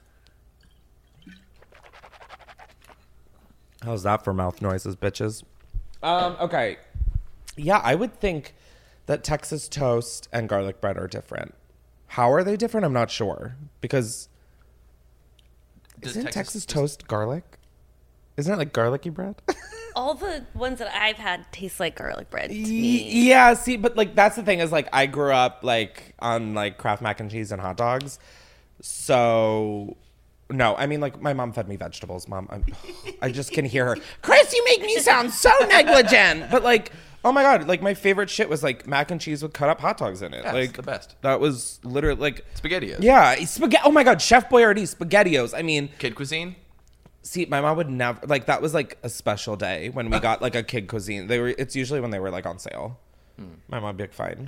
How's that for mouth noises, bitches? Um, okay. Yeah, I would think that Texas toast and garlic bread are different. How are they different? I'm not sure. Because Does isn't Texas- Texas toast garlic? Isn't it like garlicky bread? All the ones that I've had taste like garlic bread to me. Yeah, see, but like that's the thing is like I grew up like on like Kraft mac and cheese and hot dogs. So no, I mean like my mom fed me vegetables. Mom, I'm, I just can hear her. Chris, you make me sound so negligent. But like, oh my god, like my favorite shit was like mac and cheese with cut up hot dogs in it. Yeah, like it's the best. That was literally like SpaghettiOs. Yeah, spaghetti. Oh my god, Chef Boyardee SpaghettiOs. I mean, Kid cuisine. see, my mom would never like that was like a special day when we got like a kid cuisine. They were. It's usually when they were like on sale. Hmm. My mom would be like, fine.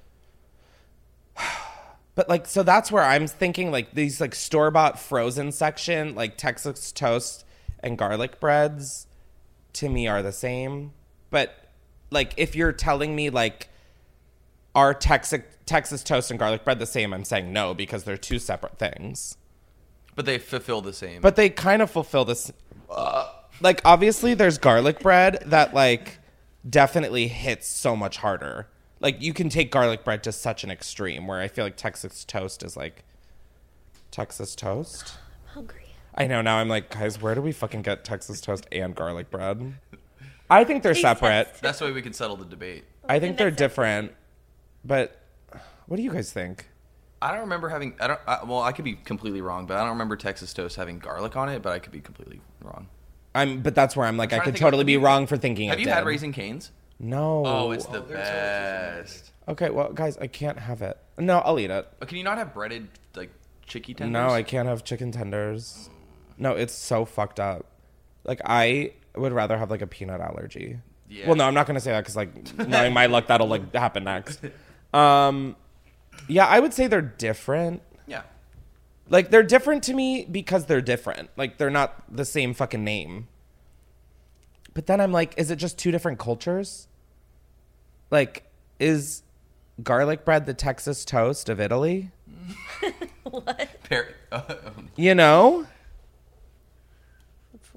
But like, so that's where I'm thinking like these like store-bought frozen section, like Texas toast and garlic breads to me are the same. But like, if you're telling me like, are Texas, Texas toast and garlic bread the same? I'm saying no, because they're two separate things. But they fulfill the same. But they kind of fulfill this. Like, obviously there's garlic bread that like definitely hits so much harder. Like, you can take garlic bread to such an extreme where I feel like Texas toast is like, Texas toast? I'm hungry. I know, now I'm like, guys, where do we fucking get Texas toast and garlic bread? I think they're separate. That's the way we can settle the debate. I think they're different. But what do you guys think? I don't remember having, I don't, I, well, I could be completely wrong, but I don't remember Texas toast having garlic on it, but I could be completely wrong. I'm, but that's where I'm like, I'm I trying to could think of- totally be wrong for thinking Have it you had did. Raising Cane's? No. Oh, it's the best. Okay, well, guys, I can't have it. No, I'll eat it. But can you not have breaded, like, chicky tenders? No, I can't have chicken tenders. No, it's so fucked up. Like, I would rather have, like, a peanut allergy. Yeah. Well, no, I'm not going to say that because, like, knowing my luck, that'll, like, happen next. Um, yeah, I would say they're different. Yeah. Like, they're different to me because they're different. Like, they're not the same fucking name. But then I'm like, is it just two different cultures? Like, is garlic bread the Texas toast of Italy? What? Par- You know? Let's look it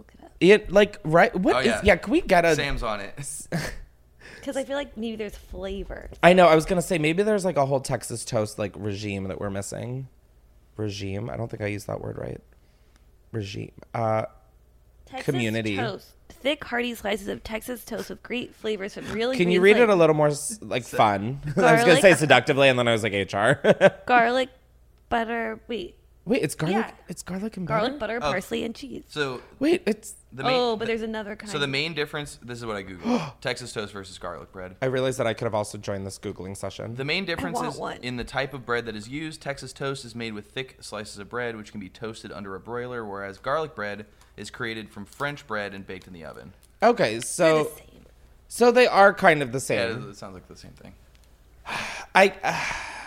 It like right? What Oh, is? yeah. Yeah, can we get a? Sam's on it. Because I feel like maybe there's flavor. I know. I was gonna say maybe there's like a whole Texas toast like regime that we're missing. Regime. I don't think I used that word right. Regime. Uh, Texas community. toast. Thick, hearty slices of Texas toast with great flavors from real Can you ingredients read it like a little more s- like fun? I was gonna Garlic. say seductively, and then I was like H R. garlic, butter. Wait. Wait, it's garlic. Yeah. It's garlic and butter. Garlic, butter, Oh. parsley, and cheese. So wait, it's the main, oh, but there's another kind. So the main difference. This is what I googled: Texas toast versus garlic bread. I realized that I could have also joined this Googling session. The main difference want is one. in the type of bread that is used. Texas toast is made with thick slices of bread, which can be toasted under a broiler, whereas garlic bread is created from French bread and baked in the oven. Okay, so so they are kind of the same. Yeah, it, it sounds like the same thing. I uh,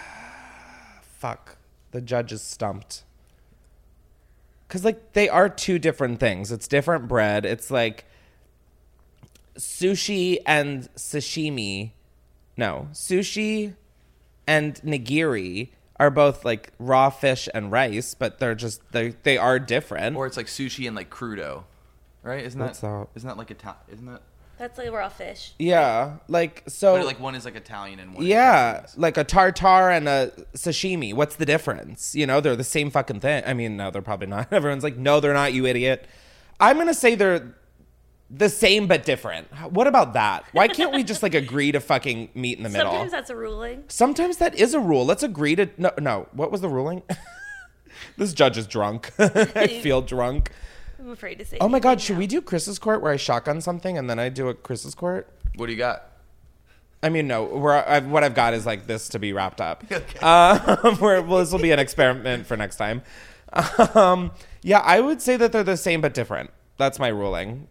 fuck. The judge is stumped. Cause like they are two different things. It's different bread. It's like sushi and sashimi. No, sushi and nigiri are both like raw fish and rice, but they're just they they are different. Or it's like sushi and like crudo, right? Isn't What's that, that? isn't that like Italian? Isn't that? That's like raw fish. Yeah, like so. But like one is like Italian and one. Yeah, is like a tartar and a sashimi. What's the difference? You know, they're the same fucking thing. I mean, no, they're probably not. Everyone's like, no, they're not, you idiot. I'm going to say they're the same but different. What about that? Why can't we just like agree to fucking meet in the middle? Sometimes that's a ruling. Sometimes that is a rule. Let's agree to... No, no. What was the ruling? This judge is drunk. I feel drunk. I'm afraid to say. Oh my God, anything should now. we do Chris's court where I shotgun something and then I do a Chris's court? What do you got? I mean, no. Where I've, what I've got is like this to be wrapped up. Okay. Um, where, well, this will be an experiment for next time. Um, yeah, I would say that they're the same but different. That's my ruling.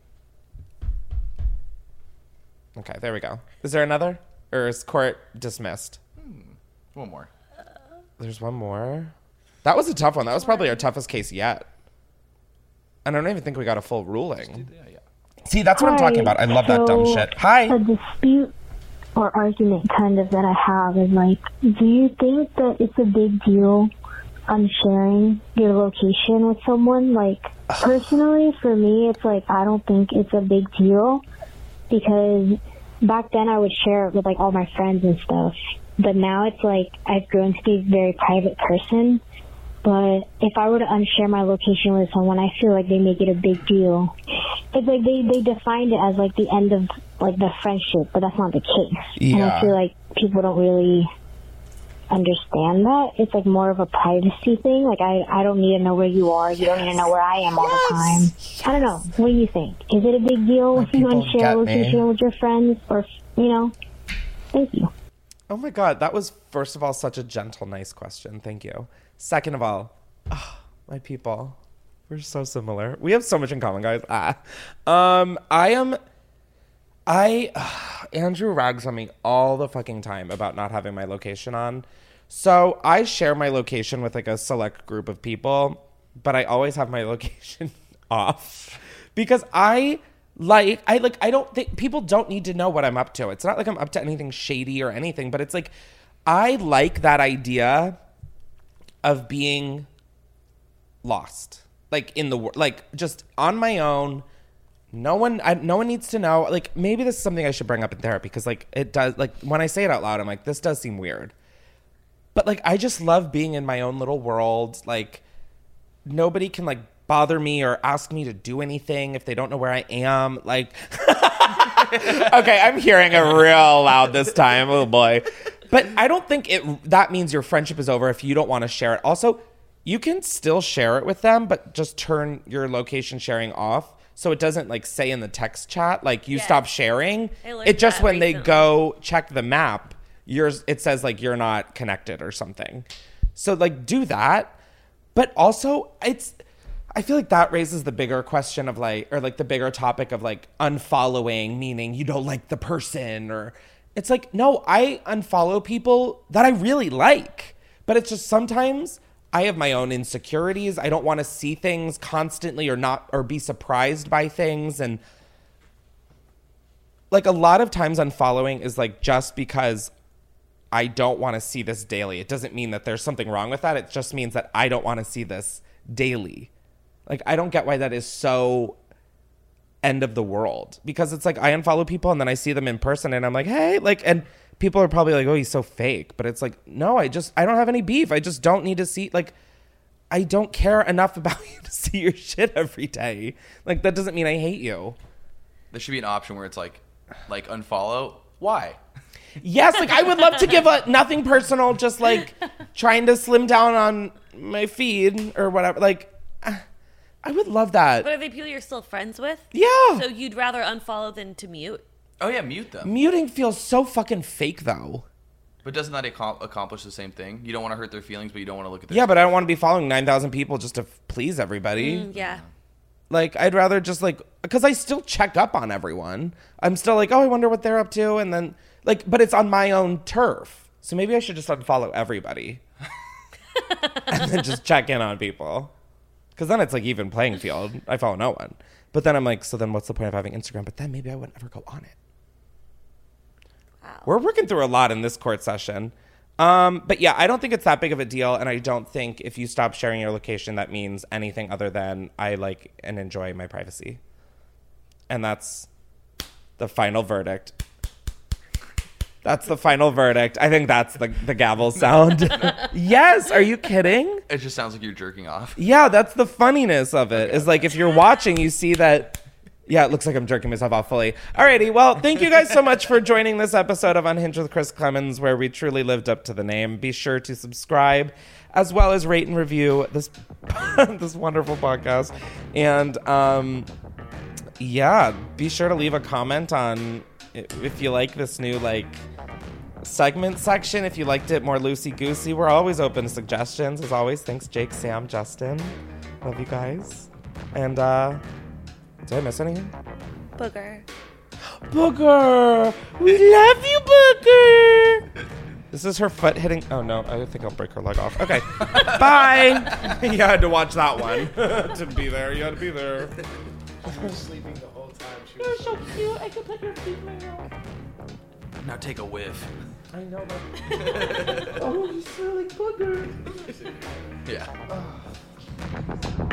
Okay, there we go. Is there another? Or is court dismissed? Hmm. One more. There's one more. That was a tough one. That was probably our toughest case yet. And I don't even think we got a full ruling. Yeah, yeah. See, that's what I'm talking about. I love that dumb So, shit. Hi. A dispute or argument kind of that I have is like, do you think that it's a big deal on sharing your location with someone? Like, personally, for me, it's like, I don't think it's a big deal because back then I would share it with like all my friends and stuff. But now it's like I've grown to be a very private person. But if I were to unshare my location with someone, I feel like they make it a big deal. It's like they, they defined it as like the end of like the friendship, but that's not the case. And Yeah. I feel like people don't really understand that. It's like more of a privacy thing. Like I, I don't need to know where you are. You don't need to know where I am all the time. I don't know. What do you think? Is it a big deal if you people unshare get a me. location with your friends or, you know? Thank you. Oh my God, that was, first of all, such a gentle, nice question. Thank you. Second of all, oh, my people, we're so similar. We have so much in common, guys. Ah. Um, I am, I, uh, Andrew rags on me all the fucking time about not having my location on. So I share my location with like a select group of people, but I always have my location off because I like, I like, I don't think people don't need to know what I'm up to. It's not like I'm up to anything shady or anything, but it's like, I like that idea of being lost, like in the world, like just on my own. No one, I, no one needs to know. Like maybe this is something I should bring up in therapy because like it does. Like when I say it out loud, I'm like, this does seem weird. But like I just love being in my own little world. Like nobody can like bother me or ask me to do anything if they don't know where I am. Like, okay, I'm hearing it real loud this time. Oh boy. But I don't think it that means your friendship is over if you don't want to share it. Also, you can still share it with them, but just turn your location sharing off so it doesn't like say in the text chat like you Yes. stop sharing. I learned It just that when they recently. go check the map, yours it says like you're not connected or something. So like do that. But also it's I feel like that raises the bigger question of like or like the bigger topic of like unfollowing, meaning you don't like the person or it's like, no, I unfollow people that I really like. But it's just sometimes I have my own insecurities. I don't want to see things constantly or not or be surprised by things. And like a lot of times unfollowing is like just because I don't want to see this daily. It doesn't mean that there's something wrong with that. It just means that I don't want to see this daily. Like I don't get why that is so end of the world, because it's like I unfollow people and then I see them in person and I'm like, hey, like, and people are probably like, oh, he's so fake. But it's like, no, I just, I don't have any beef. I just don't need to see, like, I don't care enough about you to see your shit every day. Like, that doesn't mean I hate you. There should be an option where it's like, like unfollow. Why? Yes, like I would love to give a nothing personal, just like trying to slim down on my feed or whatever. Like, I would love that. But are they people you're still friends with? Yeah. So you'd rather unfollow than to mute? Oh yeah, mute them. Muting feels so fucking fake though. But doesn't that ac- accomplish the same thing? You don't want to hurt their feelings, but you don't want to look at their Yeah, stuff. but I don't want to be following nine thousand people just to f- please everybody. Mm, yeah. Like, I'd rather just, like, because I still check up on everyone. I'm still like, oh, I wonder what they're up to. And then, like, but it's on my own turf. So maybe I should just unfollow everybody. And then just check in on people. Because then it's, like, even playing field. I follow no one. But then I'm like, so then what's the point of having Instagram? But then maybe I wouldn't ever go on it. Wow. We're working through a lot in this court session. Um, but yeah, I don't think it's that big of a deal. And I don't think if you stop sharing your location, that means anything other than I like and enjoy my privacy. And that's the final verdict. That's the final verdict. I think that's the, the gavel sound. Yes. Are you kidding? It just sounds like you're jerking off. Yeah, that's the funniness of it. Is like if you're watching, you see that. Yeah, it looks like I'm jerking myself off fully. Alrighty, well, thank you guys so much for joining this episode of Unhinged with Chris Clemens, where we truly lived up to the name. Be sure to subscribe, as well as rate and review this this wonderful podcast. And um, yeah, be sure to leave a comment on if you like this new like segment section. If you liked it more loosey goosey, we're always open to suggestions. As always, thanks Jake, Sam, Justin. Love you guys, and. uh Did I miss anything? Booger. Booger! We love you, Booger! This is her foot hitting... Oh, no. I think I'll break her leg off. Okay. Bye! You had to watch that one. To be there. You had to be there. She was sleeping the whole time. She You're was so cute. I could put your feet in my mouth. Now take a whiff. I know that. Oh, you smell like Booger. Yeah. Oh.